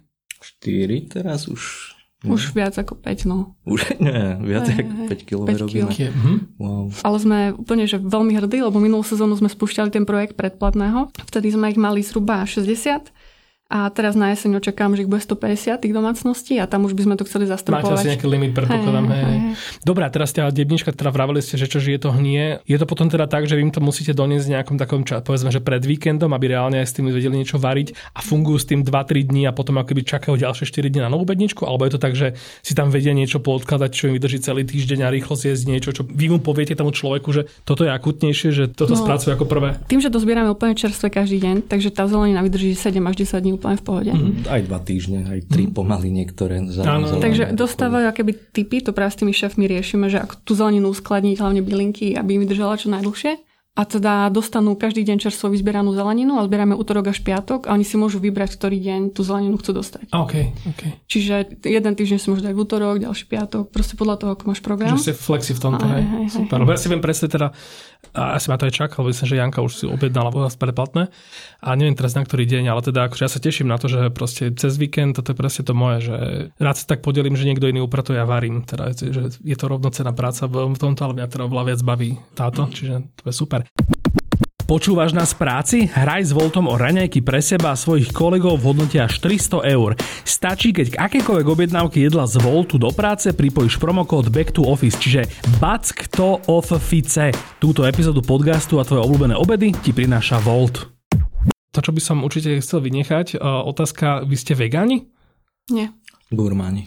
4 teraz už... Už viac ako 5, no. Už nie, viac ako 5 kg robíme. Wow. Ale sme úplne že veľmi hrdí, lebo minulú sezónu sme spúšťali ten projekt predplatného. Vtedy sme ich mali zhruba 60. A teraz na jeseň očakám, že ich bude 150 tých domácností a tam už by sme to chceli zastropovať. Máte asi nejaký limit, predpokladám. Dobre, a teraz tá debnička, teda vraveli ste, že čo žije to hnie. Je to potom teda tak, že vy im to musíte doniesť nejakom takom, povedzme, že pred víkendom, aby reálne aj s tým vedeli niečo variť a fungujú s tým 2-3 dní a potom akoby čakajú ďalšie 4 dní na novú bedničku, alebo je to tak, že si tam vedia niečo poodkladať, čo im vydrží celý týždeň a rýchlo zjesť niečo, čo vy mu poviete tomu človeku, že toto je akutnejšie, že toto spracuje ako prvé. Tým, že to zbierame úplne čerstvé každý deň, takže tá zelenina vydrží 7 až 10 dní úplne v pohode. Aj 2 týždne, aj 3 pomaly niektoré. Takže dostávajú akéby tipy, to práve s tými šéfmi riešime, že ako tú zeleninu uskladniť, hlavne bylinky, aby im vydržala čo najdlhšie. A teda dostanú každý deň čerstvo vyzbieranú zeleninu a zbierame utorok až piatok a oni si môžu vybrať, ktorý deň tú zeleninu chcú dostať. Okay. Čiže jeden týždeň si môžu dať v utorok, ďalší piatok, proste podľa toho, ako máš program. Že ste flexi v tomto, hej. Super. Lebo ja si viem presne teda, asi ma to aj čakal, lebo myslím, že Janka už si objednala vo vás predplatné a neviem teraz na ktorý deň, ale teda akože ja sa teším na to, že proste cez víkend, toto je presne to moje, že rád sa tak podelím, že niekto iný upratuje a varím. Teda, že je to rovnocenná práca v tomto, ale mňa teda oveľa viac baví táto, čiže to je super. Počúvaš nás v práci? Hraj s Voltom o raňajky pre seba a svojich kolegov v hodnote až 300 €. Stačí, keď k akékoľvek objednávke jedla z Voltu do práce pripojíš promokód Back to Office, čiže BACK to OFFICE. Túto epizódu podcastu a tvoje obľúbené obedy ti prináša Volt. To, čo by som určite chcel vynechať, otázka, vy ste vegáni? Nie. Gurmáni,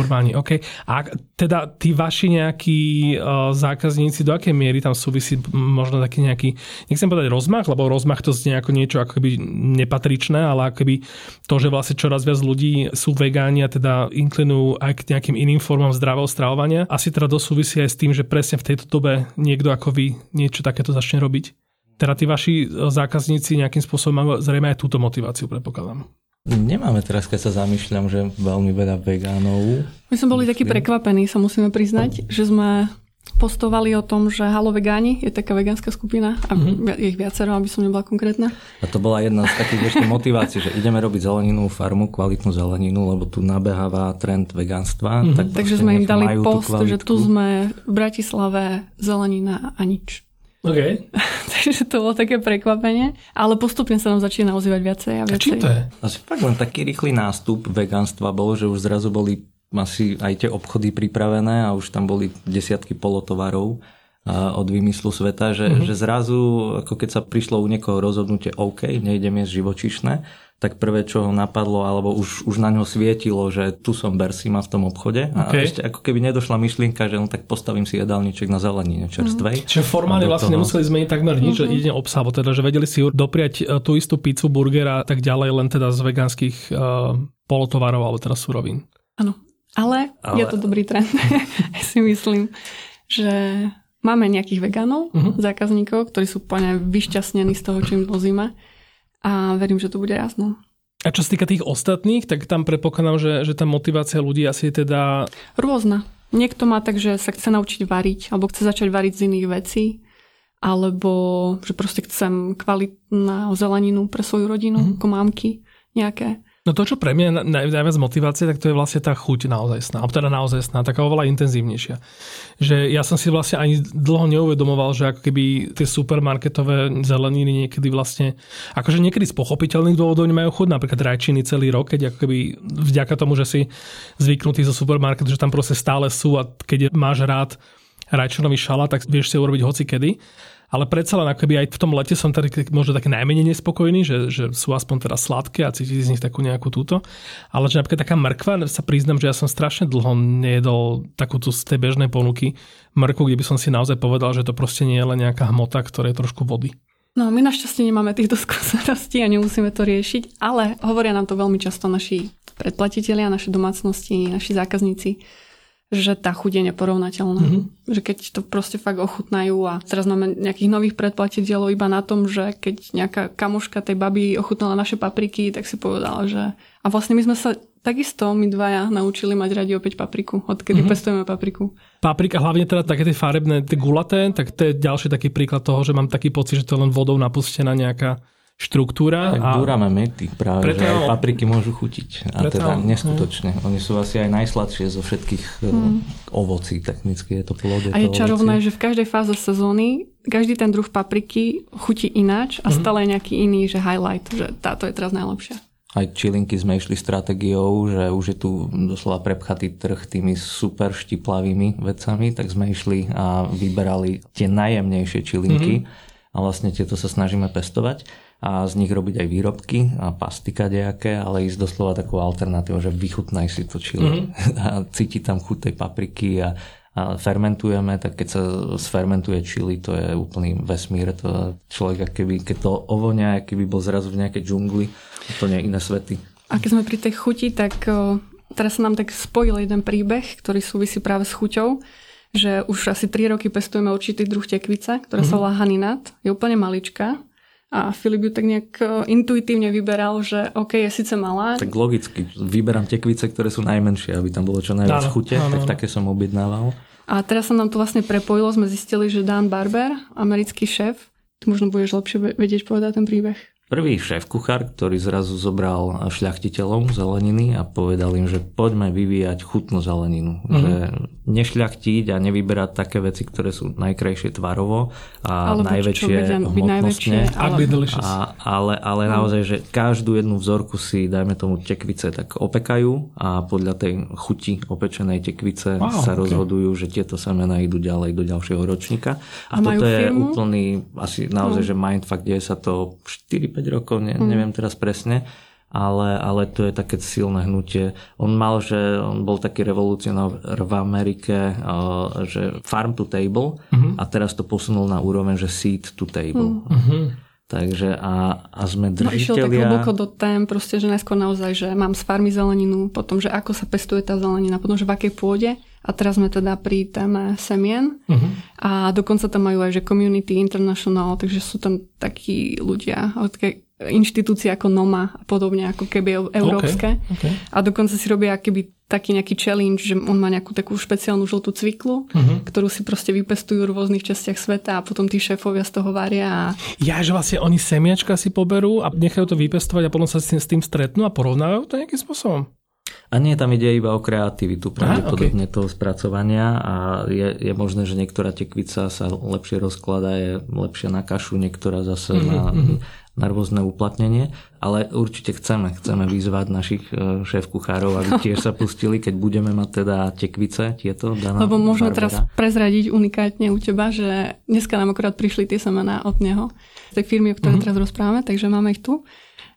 OK. A teda tí vaši nejakí zákazníci, do akej miery tam súvisí možno taký nejaký, nechcem povedať rozmach, lebo rozmach to znie ako niečo ako keby nepatričné, ale ako keby to, že vlastne čoraz viac ľudí sú vegáni a teda inklinujú aj k nejakým iným formám zdravého stravovania. Asi teda to súvisí aj s tým, že presne v tejto dobe niekto ako vy niečo takéto začne robiť. Teda tí vaši zákazníci nejakým spôsobom majú zrejme aj túto motiváciu, predpokladám. Nemáme teraz, keď sa zamýšľam, že veľmi veľa vegánov. My sme boli takí prekvapení, sa musíme priznať, že sme postovali o tom, že Halo vegáni je taká vegánska skupina a je ich viacero, aby som nebola konkrétna. A to bola jedna z takých ešte motivácií, že ideme robiť zeleninovú farmu, kvalitnú zeleninu, lebo tu nabeháva trend vegánstva. Takže sme im dali post, že tu sme v Bratislave, zelenina a nič. Okay. Takže to bolo také prekvapenie, ale postupne sa nám začína ozývať viacej a viacej. A čím to je? Asi fakt len taký rýchly nástup vegánstva bol, že už zrazu boli asi aj tie obchody pripravené a už tam boli desiatky polotovarov od výmyslu sveta, že zrazu, ako keď sa prišlo u niekoho rozhodnutie, OK, nejdem jesť živočíšne, tak prvé, čo ho napadlo, alebo už na ňo svietilo, že tu som Bersima v tom obchode. A ešte ako keby nedošla myšlienka, že no tak postavím si jedálniček na zelenine čerstvej. Čiže formálne vlastne nemuseli zmeniť takmer nič, že ide obsah, teda, že vedeli si dopriať tú istú pizzu, burger a tak ďalej, len teda z vegánskych polotovarov alebo teda surovín. Áno, ale je to dobrý trend. Ja si myslím, že máme nejakých vegánov, zákazníkov, ktorí sú úplne vyšťastnení z toho, čo im vozíme. A verím, že to bude jasno. A čo sa týka tých ostatných, tak tam predpokladám, že tá motivácia ľudí asi je teda... Rôzna. Niekto má tak, že sa chce naučiť variť, alebo chce začať variť z iných vecí, alebo že proste chcem kvalitnú zeleninu pre svoju rodinu, ako mámky nejaké. No to, čo pre mňa je najviac motivácie, tak to je vlastne tá chuť naozajstná. A teda naozajstná, taká oveľa intenzívnejšia. Že ja som si vlastne ani dlho neuvedomoval, že ako keby tie supermarketové zeleniny niekedy vlastne, akože niekedy z pochopiteľných dôvodov nemajú chuť, napríklad rajčiny celý rok, keď ako keby vďaka tomu, že si zvyknutý zo supermarketu, že tam proste stále sú a keď máš rád rajčinový šalát, tak vieš si urobiť hocikedy. Ale predsa len akoby aj v tom lete som tady možno taký najmenej nespokojný, že sú aspoň teda sladké a cítiť z nich takú nejakú túto. Ale že napríklad taká mrkva, sa priznám, že ja som strašne dlho nejedol takúto z tej bežnej ponuky mrkvu, kde by som si naozaj povedal, že to proste nie je len nejaká hmota, ktorá je trošku vody. No my našťastie nemáme týchto skúseností a nemusíme to riešiť, ale hovoria nám to veľmi často naši predplatitelia, naše domácnosti, naši zákazníci, že tá chuť je neporovnateľná. Že keď to proste fakt ochutnajú a teraz máme nejakých nových predplatiteľov iba na tom, že keď nejaká kamoška tej baby ochutnala naše papriky, tak si povedala, že... A vlastne my sme sa takisto, my dvaja, naučili mať radi opäť papriku, odkedy pestujeme papriku. Paprika, hlavne teda také tie farebné, tie gulaté, tak to je ďalší taký príklad toho, že mám taký pocit, že to je len vodou napustená nejaká štruktúra. Tak dúrame mety práve, že aj papriky môžu chutiť. A teda neskutočne. Oni sú asi aj najsladšie zo všetkých ovocí, technicky je to plod. A je čarovné, že v každej fáze sezóny každý ten druh papriky chutí ináč a stále je nejaký iný, že highlight, že táto je teraz najlepšia. Aj čilinky sme išli stratégiou, že už je tu doslova prepchatý trh tými super štiplavými vecami, tak sme išli a vyberali tie najjemnejšie čilinky a vlastne tieto sa snažíme pestovať a z nich robiť aj výrobky a pastika nejaké, ale ísť doslova takú alternatívu, že vychutnaj si to čili a cíti tam chuť tej papriky a fermentujeme, tak keď sa sfermentuje čili, to je úplný vesmír, to človek, keď to ovonia, keby bol zrazu v nejakej džungli, to nie iné svety. A keď sme pri tej chuti, tak teraz sa nám tak spojil jeden príbeh, ktorý súvisí práve s chuťou, že už asi 3 roky pestujeme určitý druh tekvice, ktorá sa volá Haninat, je úplne maličká. A Filip ju tak nejak intuitívne vyberal, že OK, je síce malá. Tak logicky, vyberám tekvice, ktoré sú najmenšie, aby tam bolo čo najviac chute, tak také som objednával. A teraz sa nám to vlastne prepojilo, sme zistili, že Dan Barber, americký šéf, ty možno budeš lepšie vedieť povedať ten príbeh. prvý šéf-kuchár, ktorý zrazu zobral šľachtiteľom zeleniny a povedal im, že poďme vyvíjať chutnú zeleninu. Že nešľachtiť a nevyberať také veci, ktoré sú najkrajšie tvarovo a alebo najväčšie hmotnostne. Ale naozaj, že každú jednu vzorku si, dajme tomu tekvice, tak opekajú a podľa tej chuti opečenej tekvice sa rozhodujú, že tieto semená idú ďalej do ďalšieho ročníka. A toto je úplný, asi naozaj, že mindfuck, deje sa to 4-5 rokov, neviem teraz presne, ale to je také silné hnutie. On bol taký revolucionár v Amerike, že farm to table a teraz to posunul na úroveň, že seed to table. Takže a sme držitelia... Išiel tak hlboko do tém, proste, že najskôr naozaj, že mám z farmy zeleninu, potom, že ako sa pestuje tá zelenina, potom, že v akej pôde. A teraz sme teda pri téme semien. A dokonca tam majú aj, že Community International, takže sú tam takí ľudia, také inštitúcie ako NOMA a podobne, ako keby európske. Okay. A dokonca si robia akýby taký nejaký challenge, že on má nejakú takú špeciálnu žltú cviklu, ktorú si proste vypestujú v rôznych častiach sveta a potom tí šéfovia z toho varia. Ja, že vlastne oni semiačka si poberú a nechajú to vypestovať a potom sa s tým stretnú a porovnávajú to nejakým spôsobom? A nie, tam ide iba o kreativitu pravdepodobne toho spracovania a je možné, že niektorá tekvica sa lepšie rozkladá, je lepšia na kašu, niektorá zase na rôzne uplatnenie, ale určite chceme vyzvať našich šéf-kuchárov, aby tiež sa pustili, keď budeme mať teda tekvice tieto. Lebo môžeme teraz prezradiť unikátne u teba, že dneska nám akorát prišli tie semená od neho, z tej firmy, o ktorej teraz rozprávame, takže máme ich tu.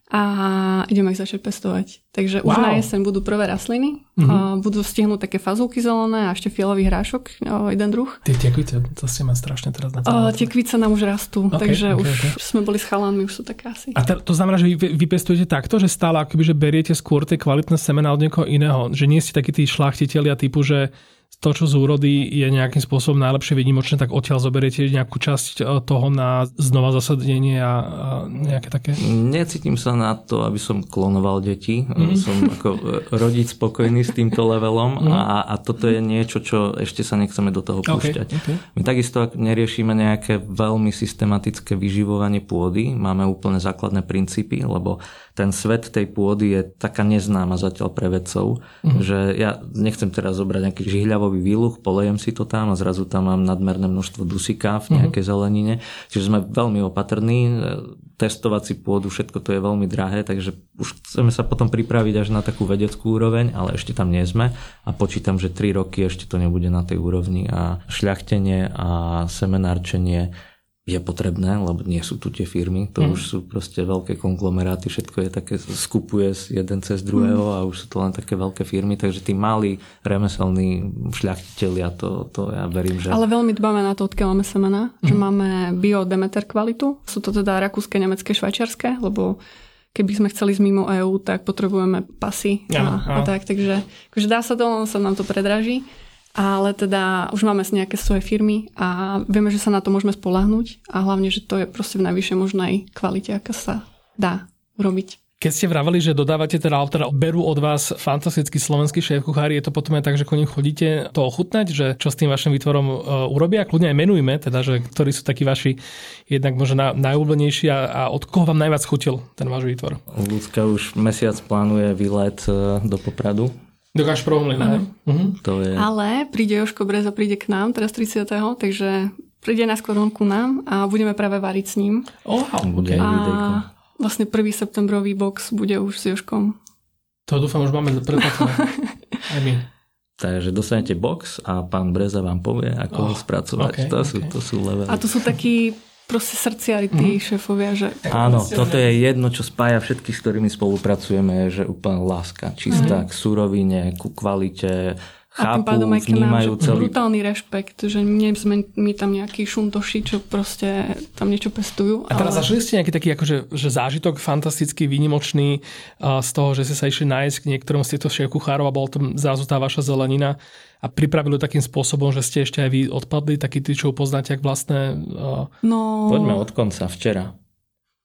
A ideme ich začať pestovať. Takže už na jeseň budú prvé rastliny, budú stihnúť také fazulky zelené a ešte fialový hrášok, jeden druh. Tie tekvice, to ste ma strašne teraz na tekvice nám už rastú, takže už sme boli s chalanmi, už sú také asi. A to znamená, že vy pestujete takto, že stále akoby, že beriete skôr tie kvalitné semená od niekoho iného, že nie ste takí tí šľachtitelia typu, že to, čo z úrody je nejakým spôsobom najlepšie výnimočné, tak odtiaľ zoberiete nejakú časť toho na znova zasadenie a nejaké také? Necítim sa na to, aby som klonoval deti. Som ako rodič spokojný s týmto levelom a toto je niečo, čo ešte sa nechceme do toho púšťať. Okay. My takisto neriešime nejaké veľmi systematické vyživovanie pôdy. Máme úplne základné princípy, lebo ten svet tej pôdy je taká neznáma zatiaľ pre vedcov, že ja nechcem teraz zobrať nejaký žihľavový výluch, polejem si to tam a zrazu tam mám nadmerné množstvo dusíka v nejakej zelenine. Čiže sme veľmi opatrní, testovať si pôdu, všetko to je veľmi drahé, takže už chceme sa potom pripraviť až na takú vedeckú úroveň, ale ešte tam nie sme a počítam, že 3 roky ešte to nebude na tej úrovni a šľachtenie a semenárčenie je potrebné, lebo nie sú tu tie firmy, to už sú proste veľké konglomeráty, všetko je také, skupuje jeden cez druhého a už sú to len také veľké firmy, takže tí malí remeselní šľachtitelia, to ja verím, že... Ale veľmi dbáme na to, odkiaľ máme semena, že máme bio Demeter kvalitu, sú to teda rakúske, nemecké, švajčiarske, lebo keby sme chceli ísť mimo EÚ, tak potrebujeme pasy a tak, takže dá sa to, len sa nám to predraží. Ale teda už máme nejaké svoje firmy a vieme, že sa na to môžeme spoľahnúť a hlavne, že to je proste v najvyššej možnej kvalite, aká sa dá urobiť. Keď ste vraveli, že dodávate teda berú od vás fantastickí slovenskí šéf-kuchári, je to potom aj tak, že ko ním chodíte to ochutnať, že čo s tým vašim výtvorom urobia? Kľudne aj menujme, teda, že ktorí sú takí vaši jednak možno najobľúbenejší a od koho vám najviac chutil ten váš výtvor? Ľudská už mesiac plánuje výlet do Popradu. Dokáž Promlina, To je... Ale príde Jožko Breza, príde k nám teraz 30. Takže príde najskôr on ku nám a budeme práve variť s ním. Bude aj videjko. Vlastne 1. septembrový box bude už s Jožkom. To dúfam, už máme predplatené. Aj my. Takže dostanete box a pán Breza vám povie, ako ho spracovať. To sú levely. A to sú takí proste srdciari tí šéfovia, že... Áno, toto je jedno, čo spája všetkých, s ktorými spolupracujeme, že úplná láska. Čistá k surovine, ku kvalite, chápu, vnímajú celý... brutálny rešpekt, že nie sme my tam nejakí šuntoši, čo proste tam niečo pestujú. A teraz zažili ste nejaký taký akože, že zážitok fantastický, výnimočný z toho, že ste sa išli nájsť k niektorom z týchto šéf-kuchárov a bol tam zrazu tá vaša zelenina a pripravili takým spôsobom, že ste ešte aj vy odpadli, takí tí, čo poznáte, jak vlastné... Poďme od konca, včera.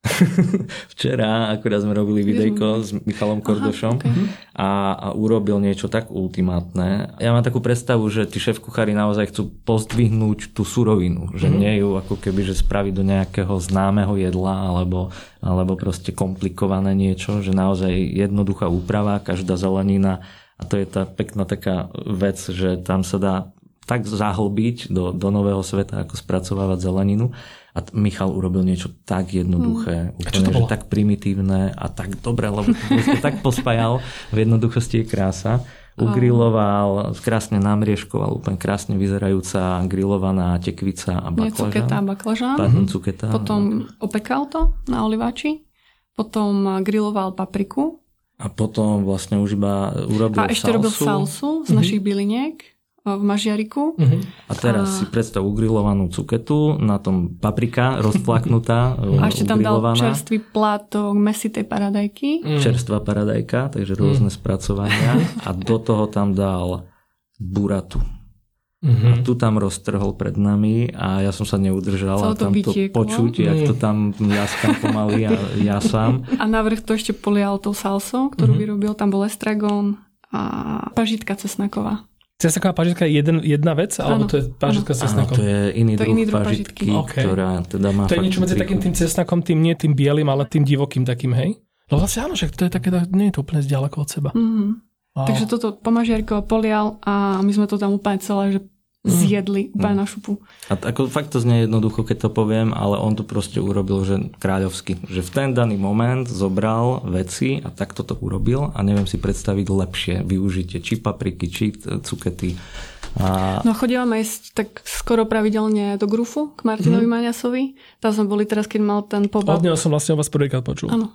Včera akurát sme robili videjko s Michalom Kordošom a urobil niečo tak ultimátne. Ja mám takú predstavu, že tí šéfkuchári naozaj chcú pozdvihnúť tú surovinu, že nie ju ako keby, že spraviť do nejakého známeho jedla alebo proste komplikované niečo, že naozaj jednoduchá úprava, každá zelenina, a to je tá pekná taká vec, že tam sa dá tak zahlbiť do nového sveta, ako spracovávať zeleninu. A Michal urobil niečo tak jednoduché, úplne, že tak primitívne a tak dobre, lebo to tak pospájal, v jednoduchosti je krása. Ugriloval, krásne namriežkoval, úplne krásne vyzerajúca grilovaná tekvica a baklažán. Cuketa. Potom opekal to na oliváči, potom griloval papriku. A potom vlastne už iba urobil salsu. A ešte robil salsu z našich byliniek v mažiariku. A teraz si predstav ugrilovanú cuketu, na tom paprika rozplaknutá, a ešte tam dal čerstvý plátok mesitej paradajky. Čerstvá paradajka, takže rôzne spracovania. A do toho tam dal buratu. A tu tam roztrhol pred nami a ja som sa neudržal a tam to počuť, jak to tam jaskám pomaly a ja sám. A navrch to ešte polial tou salsou, ktorú vyrobil. Tam bol estragón a pažitka cesnaková. Cesnaková pažitka je jedna vec, alebo to je pažitka s cesnakom? To je iný druh pažitky, ktorá teda má... To je niečo medzi takým tým cesnakom, tým nie tým bielým, ale tým divokým takým, hej? No vlastne áno, že to je také, nie je to úplne zďaleko od seba. Wow. Takže toto pomažiarko polial a my sme to tam úplne celé, že zjedli úplne na šupu. A ako fakt to znie jednoducho, keď to poviem, ale on to proste urobil, že kráľovsky. Že v ten daný moment zobral veci a takto to urobil a neviem si predstaviť lepšie využitie či papriky, či cukety. No chodívame ísť tak skoro pravidelne do Grufu k Martinovi Maňasovi. Tam sme boli teraz, keď mal ten pop-up. Od neho som vlastne o vás prvýkrát počul. Áno.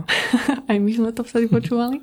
Aj my sme to vtedy počúvali.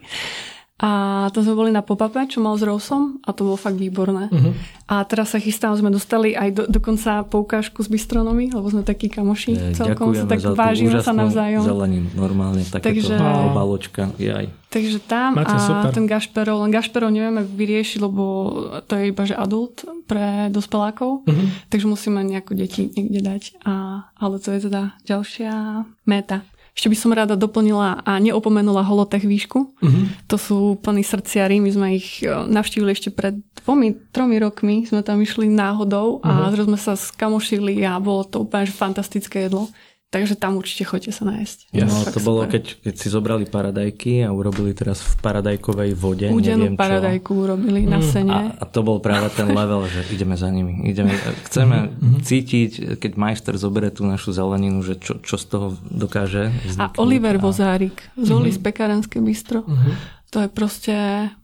A tam sme boli na pop-upe, čo mal s Rosom a to bolo fakt výborné. A teraz sa chystám, sme dostali aj dokonca poukážku s bistronomy, lebo sme takí kamoši celkom, tak vážime sa navzájom. Zeleninu, normálne takéto obaločka. Takže tam ten Gašperov, len Gašperov nevieme vyriešiť, lebo to je iba že adult pre dospelákov, takže musíme nejako deti niekde dať. Ale to je teda ďalšia méta. Ešte by som rada doplnila a neopomenula Holotech výšku. To sú plní srdciari. My sme ich navštívili ešte pred 2-3 rokmi. Sme tam išli náhodou a zrazu sme sa skamošili a bolo to úplne fantastické jedlo. Takže tam určite choďte sa nájsť. No to bolo, keď si zobrali paradajky a urobili teraz v paradajkovej vode. Udenú paradajku urobili na sene. A to bol práve ten level, že ideme za nimi. Chceme cítiť, keď majster zoberie tú našu zeleninu, že čo z toho dokáže vzniknúť. A Oliver Vozárik z Oli z Pekárenské bistro. To je proste...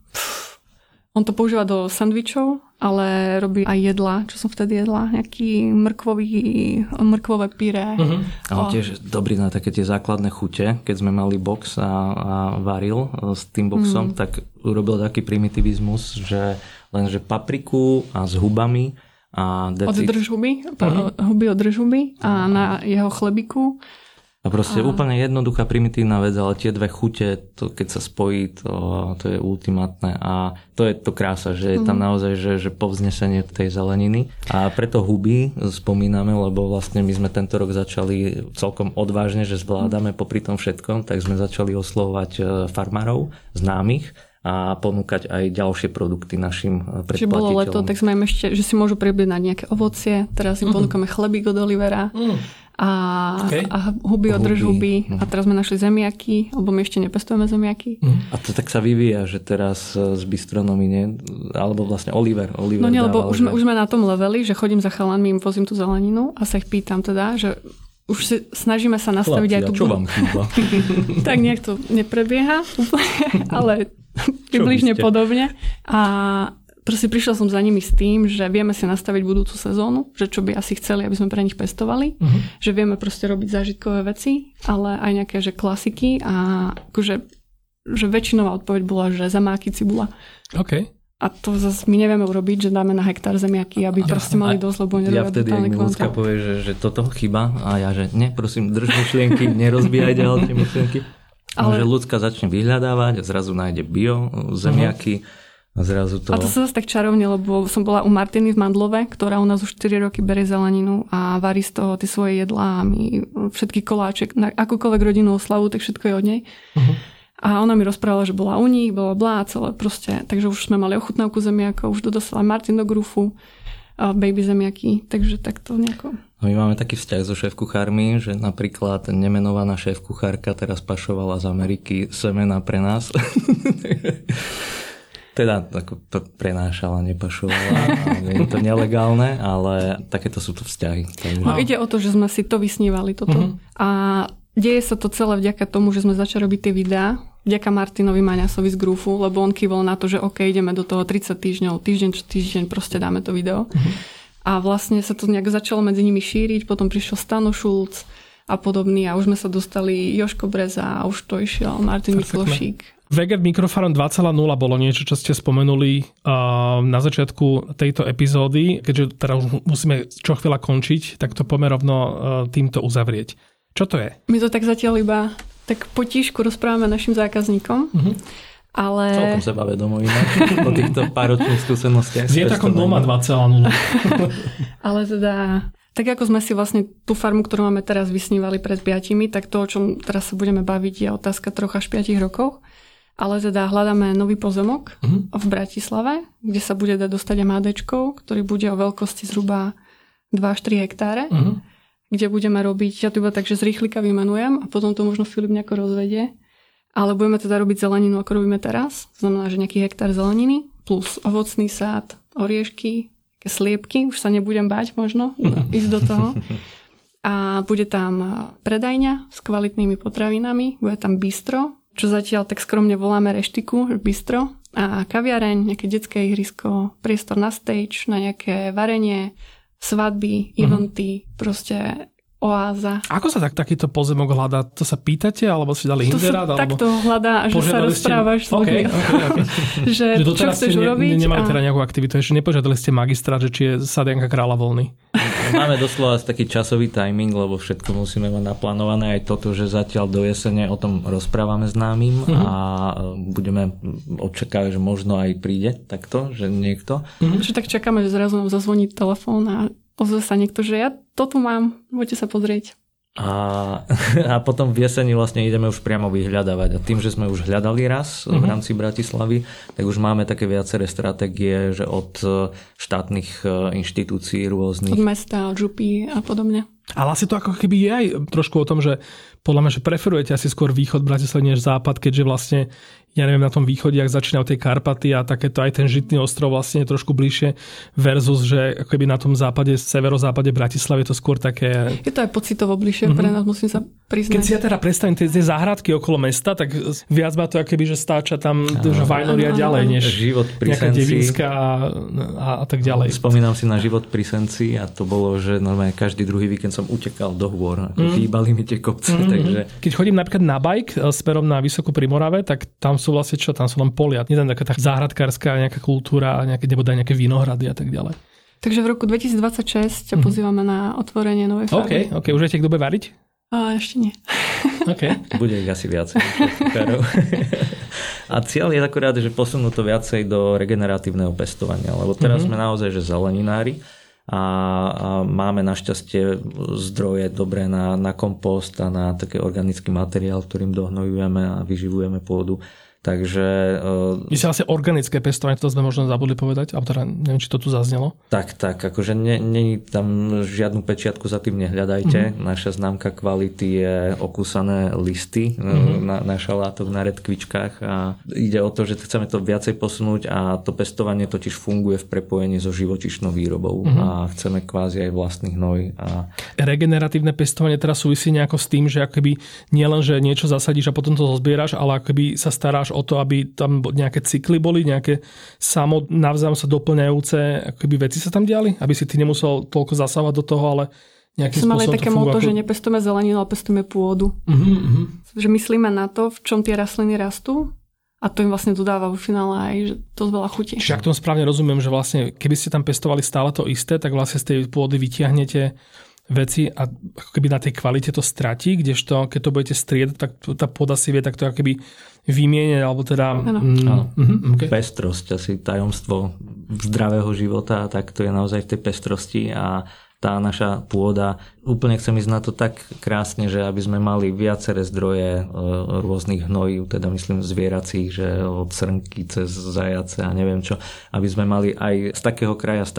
On to používa do sandvičov, ale robí aj jedla, čo som vtedy jedla, nejaký mrkvové pyré. A on tiež dobrý na také tie základné chute. Keď sme mali box a varil s tým boxom, tak urobil taký primitivizmus, že lenže papriku a s hubami a od držhuby, huby od držhuby a na jeho chlebiku. A proste úplne jednoduchá, primitívna vec, ale tie dve chute, to keď sa spojí, to je ultimátne a to je to krása, že je tam naozaj že povznesenie tej zeleniny a preto huby spomíname, lebo vlastne my sme tento rok začali celkom odvážne, že zvládame popri tom všetkom, tak sme začali oslovovať farmárov známych a ponúkať aj ďalšie produkty našim predplatiteľom. Čiže bolo leto, tak sme im ešte, že si môžu priobjednať nejaké ovocie, teraz im ponúkame chlebík od Olivera. A huby od držhuby. A teraz sme našli zemiaky, alebo my ešte nepestujeme zemiaky. A to tak sa vyvíja, že teraz z bistronomy, nie? Alebo vlastne Oliver no nie, lebo už sme na tom leveli, že chodím za chalanmi, im vozím tú zeleninu a sa ich pýtam teda, že už si snažíme sa nastaviť aj tú... Čo vám chýba? Tak nejak to neprebieha úplne, ale približne podobne. A proste prišla som za nimi s tým, že vieme si nastaviť budúcu sezónu, že čo by asi chceli, aby sme pre nich pestovali, že vieme proste robiť zážitkové veci, ale aj nejaké že klasiky a akože že väčšinová odpoveď bola, že zemáky, cibula. OK. A to zase my nevieme urobiť, že dáme na hektár zemiaky, aby proste mali dosť, lebo nerobia ja vtedy, ak mi ľudská povie, že toto chyba a ja, že ne, prosím, drž myšlienky, nerozbíjaj ďalšie myšlienky. Ale že ľudská začne vyhľadávať a zrazu nájde bio, zemiaky, A zrazu to... A to sa zase tak čarovne, lebo som bola u Martiny v Mandlove, ktorá u nás už 4 roky berie zeleninu a varí z toho tie svoje jedlá a my všetky koláče, na akúkoľvek rodinnú oslavu, tak všetko je od nej. A ona mi rozprávala, že bola u nich, blablabla, celé proste. Takže už sme mali ochutnávku zemiakov, už dodostala Martin do grufu, baby zemiaky, takže takto nejako. A my máme taký vzťah so šéfkuchármi, že napríklad nemenovaná šéfkuchárka teraz pašovala z Ameriky semena pre nás. Teda to prenášala, nepašovala. Je to nelegálne, ale takéto sú to vzťahy. Takže... No ide o to, že sme si to vysnívali toto. A deje sa to celé vďaka tomu, že sme začali robiť tie videá, vďaka Martinovi Maňasovi z Grufu, lebo on kývol na to, že OK, ideme do toho 30 týždňov, týždeň čo týždeň, proste dáme to video. A vlastne sa to nejak začalo medzi nimi šíriť, potom prišiel Stano Šulc a podobný a už sme sa dostali Jožko Breza a už to išiel Martin Miklošík. Vegan Microfarm 2.0 bolo niečo, čo ste spomenuli na začiatku tejto epizódy. Keďže teda už musíme čo chvíľa končiť, tak to poďme rovno týmto uzavrieť. Čo to je? My to tak zatiaľ iba tak potíšku rozprávame našim zákazníkom. Ale... Celkom sebavedomo inak po týchto páročných skúsenostiach. Je takom doma 2.0. Ale teda... Tak ako sme si vlastne tú farmu, ktorú máme teraz, vysnívali pred 5, tak to, o čom teraz sa budeme baviť, je otázka 3 až 5 rokov. Ale teda hľadáme nový pozemok v Bratislave, kde sa bude dať dostať MHDčkou, ktorý bude o veľkosti zhruba 2 až 3 hektáre, kde budeme robiť, ja to iba tak, že z rýchlika vymenujem a potom to možno Filip nejako rozvedie. Ale budeme teda robiť zeleninu, ako robíme teraz. To znamená, že nejaký hektár zeleniny plus ovocný sád, oriešky, sliepky, už sa nebudem báť možno ísť do toho. A bude tam predajňa s kvalitnými potravinami, bude tam bistro, čo zatiaľ tak skromne voláme reštiku, bistro, a kaviareň, nejaké detské ihrisko, priestor na stage, na nejaké varenie, svadby, eventy, proste oáza. Ako sa takýto pozemok hľadá? To sa pýtate, alebo si dali inzerát? Takto hľadá, že sa rozprávaš s ľuďmi. Že čo chceš urobiť? Nemali teda nejakú aktivitu, ešte nepožiadali ste magistrát, že či je Sadianka Kráľa voľný? Máme doslova taký časový timing, lebo všetko musíme mať naplánované, aj toto, že zatiaľ do jesene o tom rozprávame s námym a budeme očakávať, že možno aj príde takto, že niekto. Že tak čakáme, že zrazu nám zazvoní telefón a ozve sa niekto, že ja to tu mám, poďte sa pozrieť. A potom v jeseni vlastne ideme už priamo vyhľadávať. A tým, že sme už hľadali raz v rámci Bratislavy, tak už máme také viaceré stratégie, že od štátnych inštitúcií rôznych. Od mesta, od župy a podobne. Ale asi to ako keby je aj trošku o tom, že podľa mňa, že preferujete asi skôr východ Bratislavy než západ, keďže vlastne, ja neviem, na tom východe, ak začínajú tie Karpaty a takéto, aj ten Žitný ostrov vlastne je trošku bližšie versus, že ako keby na tom západe, severozápade Bratislavy je to skôr také... Je to aj pocitovo bližšie pre nás, musím sa priznať. Keď si ja teda predstavím tie záhradky okolo mesta, tak viac má to ako keby, že stáča tam vajnoria ďalej, než život pri nejaká Senci. Devíska a tak ďalej. Spomínam si na život pri Senci a to bolo, že normálne každý druhý víkend som utekal do hôr. Chýbali mi tie kopce. Takže... Keď chodím napríklad na bike smerom na Vysokú pri Morave, tak tam sú vlastne čo? Tam sú len polia. Nie tam taká záhradkárska nejaká kultúra, nebo nejaké vinohrady a tak ďalej. Takže v roku 2026 ťa pozývame na otvorenie novej farmy. OK. Už viete, kto bude variť? Ešte nie. Okay. Bude ich asi viacej. A cieľ je akurát, že posunú to viacej do regeneratívneho pestovania, lebo teraz sme naozaj že zeleninári a máme našťastie zdroje dobré na kompost a na taký organický materiál, ktorým dohnojujeme a vyživujeme pôdu. Takže... Myslím asi organické pestovanie, to sme možno zabudli povedať, alebo teda neviem, či to tu zaznelo. Tak, akože nie tam žiadnu pečiatku za tým nehľadajte. Naša známka kvality je okúsané listy na šalátoch, na redkvičkách a ide o to, že chceme to viacej posunúť a to pestovanie totiž funguje v prepojení so živočíšnou výrobou a chceme kvázi aj vlastný hnoj. A... Regeneratívne pestovanie teraz súvisí nejako s tým, že akoby nielen, že niečo zasadíš a potom to zozbieraš, ale akoby sa staráš o to, aby tam nejaké cykly boli, nejaké navzájom sa doplňajúce akoby veci sa tam diali, aby si ty nemusel toľko zasávať do toho, ale nejakým spôsobom to funguje. Sme mali také motto, že nepestujeme zeleninu, ale pestujeme pôdu. Že myslíme na to, v čom tie rastliny rastú a to im vlastne dodáva vo finále aj že to veľa chutí. Čiže ak tomu správne rozumiem, že vlastne keby ste tam pestovali stále to isté, tak vlastne z tej pôdy vytiahnete veci a ako keby na tej kvalite to stratí, kdežto keď to budete striedať, tak tá pôda si vie takto ako keby vymieňať, alebo teda... Áno. Okay. Pestrosť, asi tajomstvo zdravého života, tak to je naozaj v tej pestrosti a tá naša pôda, úplne chcem ísť na to tak krásne, že aby sme mali viaceré zdroje rôznych hnojív, teda myslím zvieracích, že od srnky cez zajace a neviem čo, aby sme mali aj z takého kraja,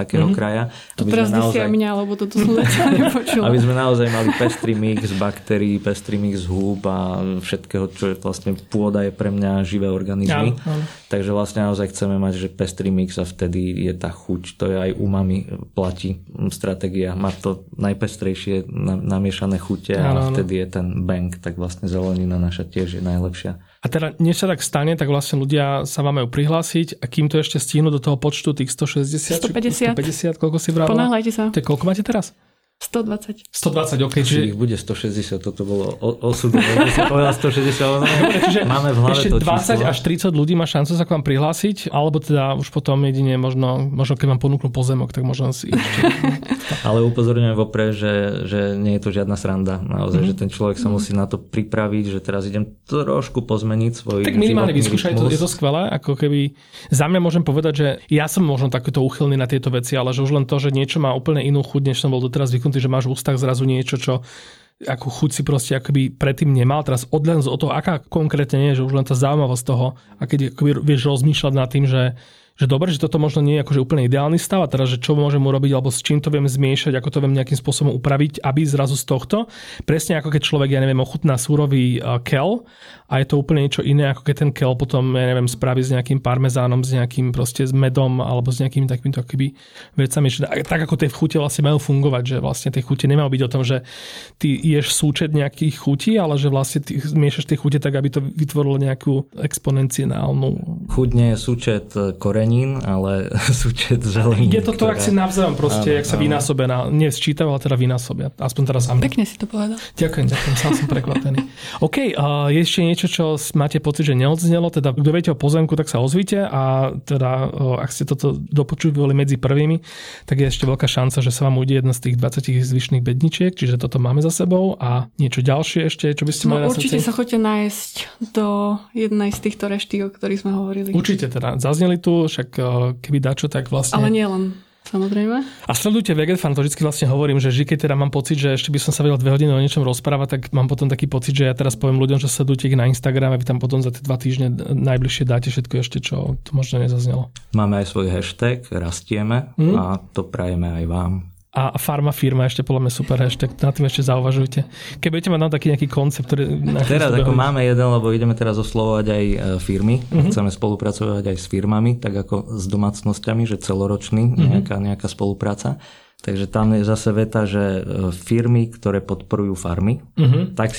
To teraz naozaj... aj mňa, lebo toto som zatiaľ nepočula. Aby sme naozaj mali pestrý mix baktérií, pestrý mix húb a všetkého, čo je vlastne pôda je pre mňa živé organizmy. Ja. Takže vlastne naozaj chceme mať, že pestrý mix a vtedy je tá chuť, to je aj umami platí stratégia. Má to najpestrejšie namiešané chute a vtedy je ten bang, tak vlastne zelenina naša tiež je najlepšia. A teda, než sa tak stane, tak vlastne ľudia sa vám majú prihlásiť a kým to ešte stihnú do toho počtu tých 160? 150, koľko si vravila? Ponáhľajte sa. Koľko máte teraz? 120, ok. Čiže ich bude 160, toto bolo osudové. Keď si povedal 160, čiže máme v hlave ešte to 20 až 30 ľudí má šancu sa k vám prihlásiť, alebo teda už potom jedine možno keď vám ponúknú pozemok, tak možno si ešte... Ale upozorňujem vopred, že nie je to žiadna sranda. Naozaj, že ten človek sa musí na to pripraviť, že teraz idem trošku pozmeniť svoj tak minimálne vyskúšaj, je to skvelé. Ako keby za mňa môžem povedať, že ja som možno takýto úchylný na tieto veci, ale že už len to, že niečo má úplne inú chuť, než som bol doteraz zvyknutý, že máš v ústach zrazu niečo, čo ako chuť si proste akoby predtým nemal. Teraz odlen od toho, aká konkrétne nie je, že už len tá zaujímavosť toho, a keď akoby vieš rozmýšľať nad tým, že dobre, že toto možno nie je akože úplne ideálny stav a teraz, že čo môžem urobiť, alebo s čím to viem zmiešať, ako to viem nejakým spôsobom upraviť, aby zrazu z tohto, presne ako keď človek, ja neviem, ochutná súrový kel a je to úplne niečo iné, ako keď ten kel potom, ja neviem, spraví s nejakým parmezánom, s nejakým proste s medom alebo s nejakými takýmito akoby vecami, že tak ako tie chute vlastne majú fungovať, že vlastne tie chute nemajú byť o tom, že ty ješ súčet nejakých chutí, ale že vlastne ty miešaš tie chute tak, aby to vytvorilo nejakú exponenciálnu. Chuť nie je súčet korenín, ale súčet zelenín. Je to to, ak si navzájom proste, jak sa vynásobia, nie sčítajú, ale teda vynásobia. Aspoň teraz sám. Pekne si to povedal. Ďakujem, sám som prekvapený. OK, je ešte niečo, čo máte pocit, že neodznelo, teda kto viete o pozemku, tak sa ozvite a teda ak ste toto dopočuli medzi prvými, tak je ešte veľká šanca, že sa vám ujde jedna z tých 20 zvyšných bedničiek, čiže toto máme za sebou a niečo ďalšie ešte, čo by ste mali na srdci? Určite sa choďte nájsť do jednej z týchto reštík, o ktorých sme hovorili. Určite teda, zazneli tu, však keby dačo, tak vlastne... Ale nie len... Samozrejme. A sledujte Vegetfan, to vždy vlastne hovorím, že keď teda mám pocit, že ešte by som sa vedel 2 hodiny o niečom rozprávať, tak mám potom taký pocit, že ja teraz poviem ľuďom, že sledujte ich na Instagrame, vy tam potom za tie 2 týždne najbližšie dáte všetko ešte, čo tu možno nezaznelo. Máme aj svoj hashtag, rastieme a to prajeme aj vám. A Farma firma ešte podľa mňa super hashtag, na tým ešte zauvažujte. Keď budete mať taký nejaký koncept, ktorý... Teraz ako máme jeden, lebo ideme teraz oslovovať aj firmy, chceme spolupracovať aj s firmami, tak ako s domácnosťami, že celoročný nejaká spolupráca. Takže tam je zase veta, že firmy, ktoré podporujú farmy, tak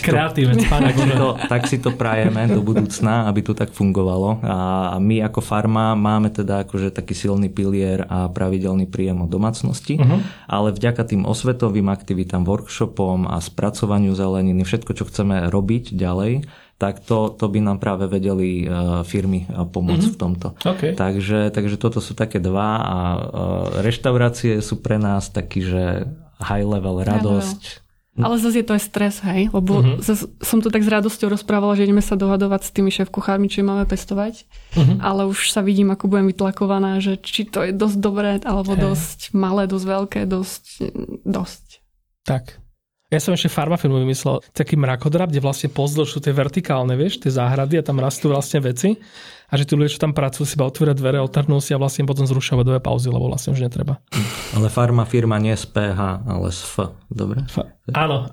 si to prajeme do budúcna, aby to tak fungovalo. A my ako farma máme teda akože taký silný pilier a pravidelný príjem od domácnosti, ale vďaka tým osvetovým aktivitám, workshopom a spracovaniu zeleniny, všetko, čo chceme robiť ďalej, tak to by nám práve vedeli firmy pomôcť v tomto. Okay. Takže toto sú také dva a reštaurácie sú pre nás taký, že high level radosť. Ale zase je to aj stres, hej? Lebo som to tak s radosťou rozprávala, že ideme sa dohadovať s tými šéfkuchármi, čo máme pestovať, ale už sa vidím, ako budem vytlakovaná, že či to je dosť dobré, alebo dosť malé, dosť veľké, dosť. Tak. Ja som ešte farmafirmu vymyslel taký mrakodrap, kde vlastne pozdĺž sú tie vertikálne, vieš, tie záhrady a tam rastú vlastne veci a že tí ľudia, čo tam pracujú, si iba otvoria dvere, otrhnú si a vlastne potom zrušia vodové pauzy, lebo vlastne už netreba. Ale farmafirma nie z PH, ale z F. Dobre? Áno.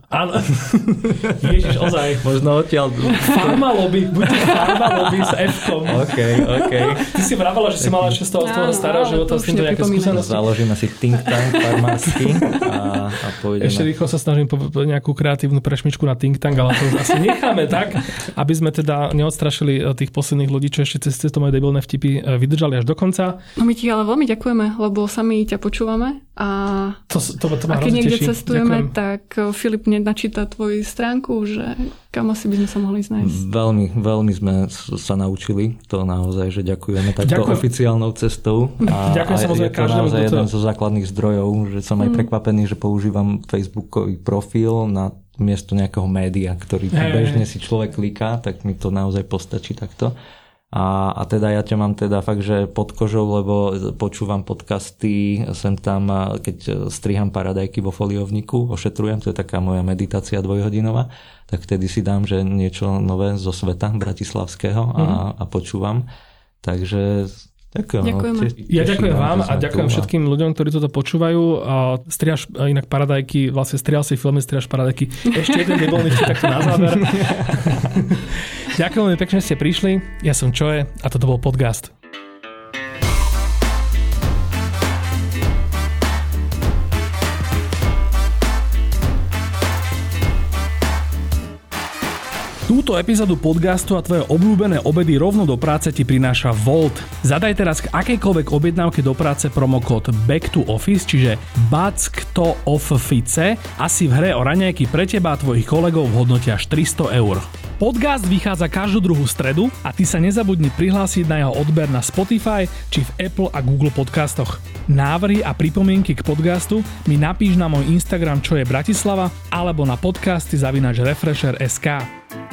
Ježiš, ozaj. Možno odtiaľ... Farmalobby, buďte farmalobby s F-kom. OK. Ty si vravala, že si mala ešte z toho starého života s týmto nejaké skúsenosti. Založíme si think tank farmársky a pôjdeme. Ešte rýchlo sa snažím nejakú kreatívnu prešmičku na think tank, ale to asi necháme tak, aby sme teda neodstrašili tých posledných ľudí, čo ešte ste to moje debilné vtipy vydržali až do konca. No my ti ale veľmi ďakujeme, lebo sami ťa počúvame a keď niekde cestujeme, tak Filip nenačíta tvoju stránku, že kam asi by sme sa mohli nájsť. Veľmi sme sa naučili to naozaj, že ďakujeme takto oficiálnou cestou. Ďakujem samozrejme každému. To je jeden zo základných zdrojov, že som aj prekvapený, že používam Facebookový profil na miesto nejakého média, ktorý bežne si človek kliká, tak mi to naozaj postačí takto. A teda ja ťa mám teda fakt, že pod kožou, lebo počúvam podcasty, sem tam, keď striham paradajky vo foliovniku, ošetrujem, to je taká moja meditácia 2-hodinová, tak vtedy si dám, že niečo nové zo sveta bratislavského a počúvam. Takže ďakujeme. Ja ďakujem vám a ďakujem všetkým ľuďom, ktorí toto počúvajú. Strihaš inak paradajky, vlastne strihal si filmy, strihaš paradajky. Ešte jeden debilný vtip takto na záver. Ďakujem veľmi pekne, že ste prišli. Ja som Čoje a toto bol podcast. Túto epizódu podcastu a tvoje obľúbené obedy rovno do práce ti prináša Volt. Zadaj teraz k akejkoľvek objednávke do práce promokód Back to Office, čiže BACKTOOFFICE a si v hre o raňajky pre teba a tvojich kolegov v hodnote až 300 €. Podcast vychádza každú druhú stredu a ty sa nezabudni prihlásiť na jeho odber na Spotify či v Apple a Google podcastoch. Návrhy a pripomienky k podcastu mi napíš na môj Instagram, čo je Bratislava, alebo na podcasty @refresher.sk.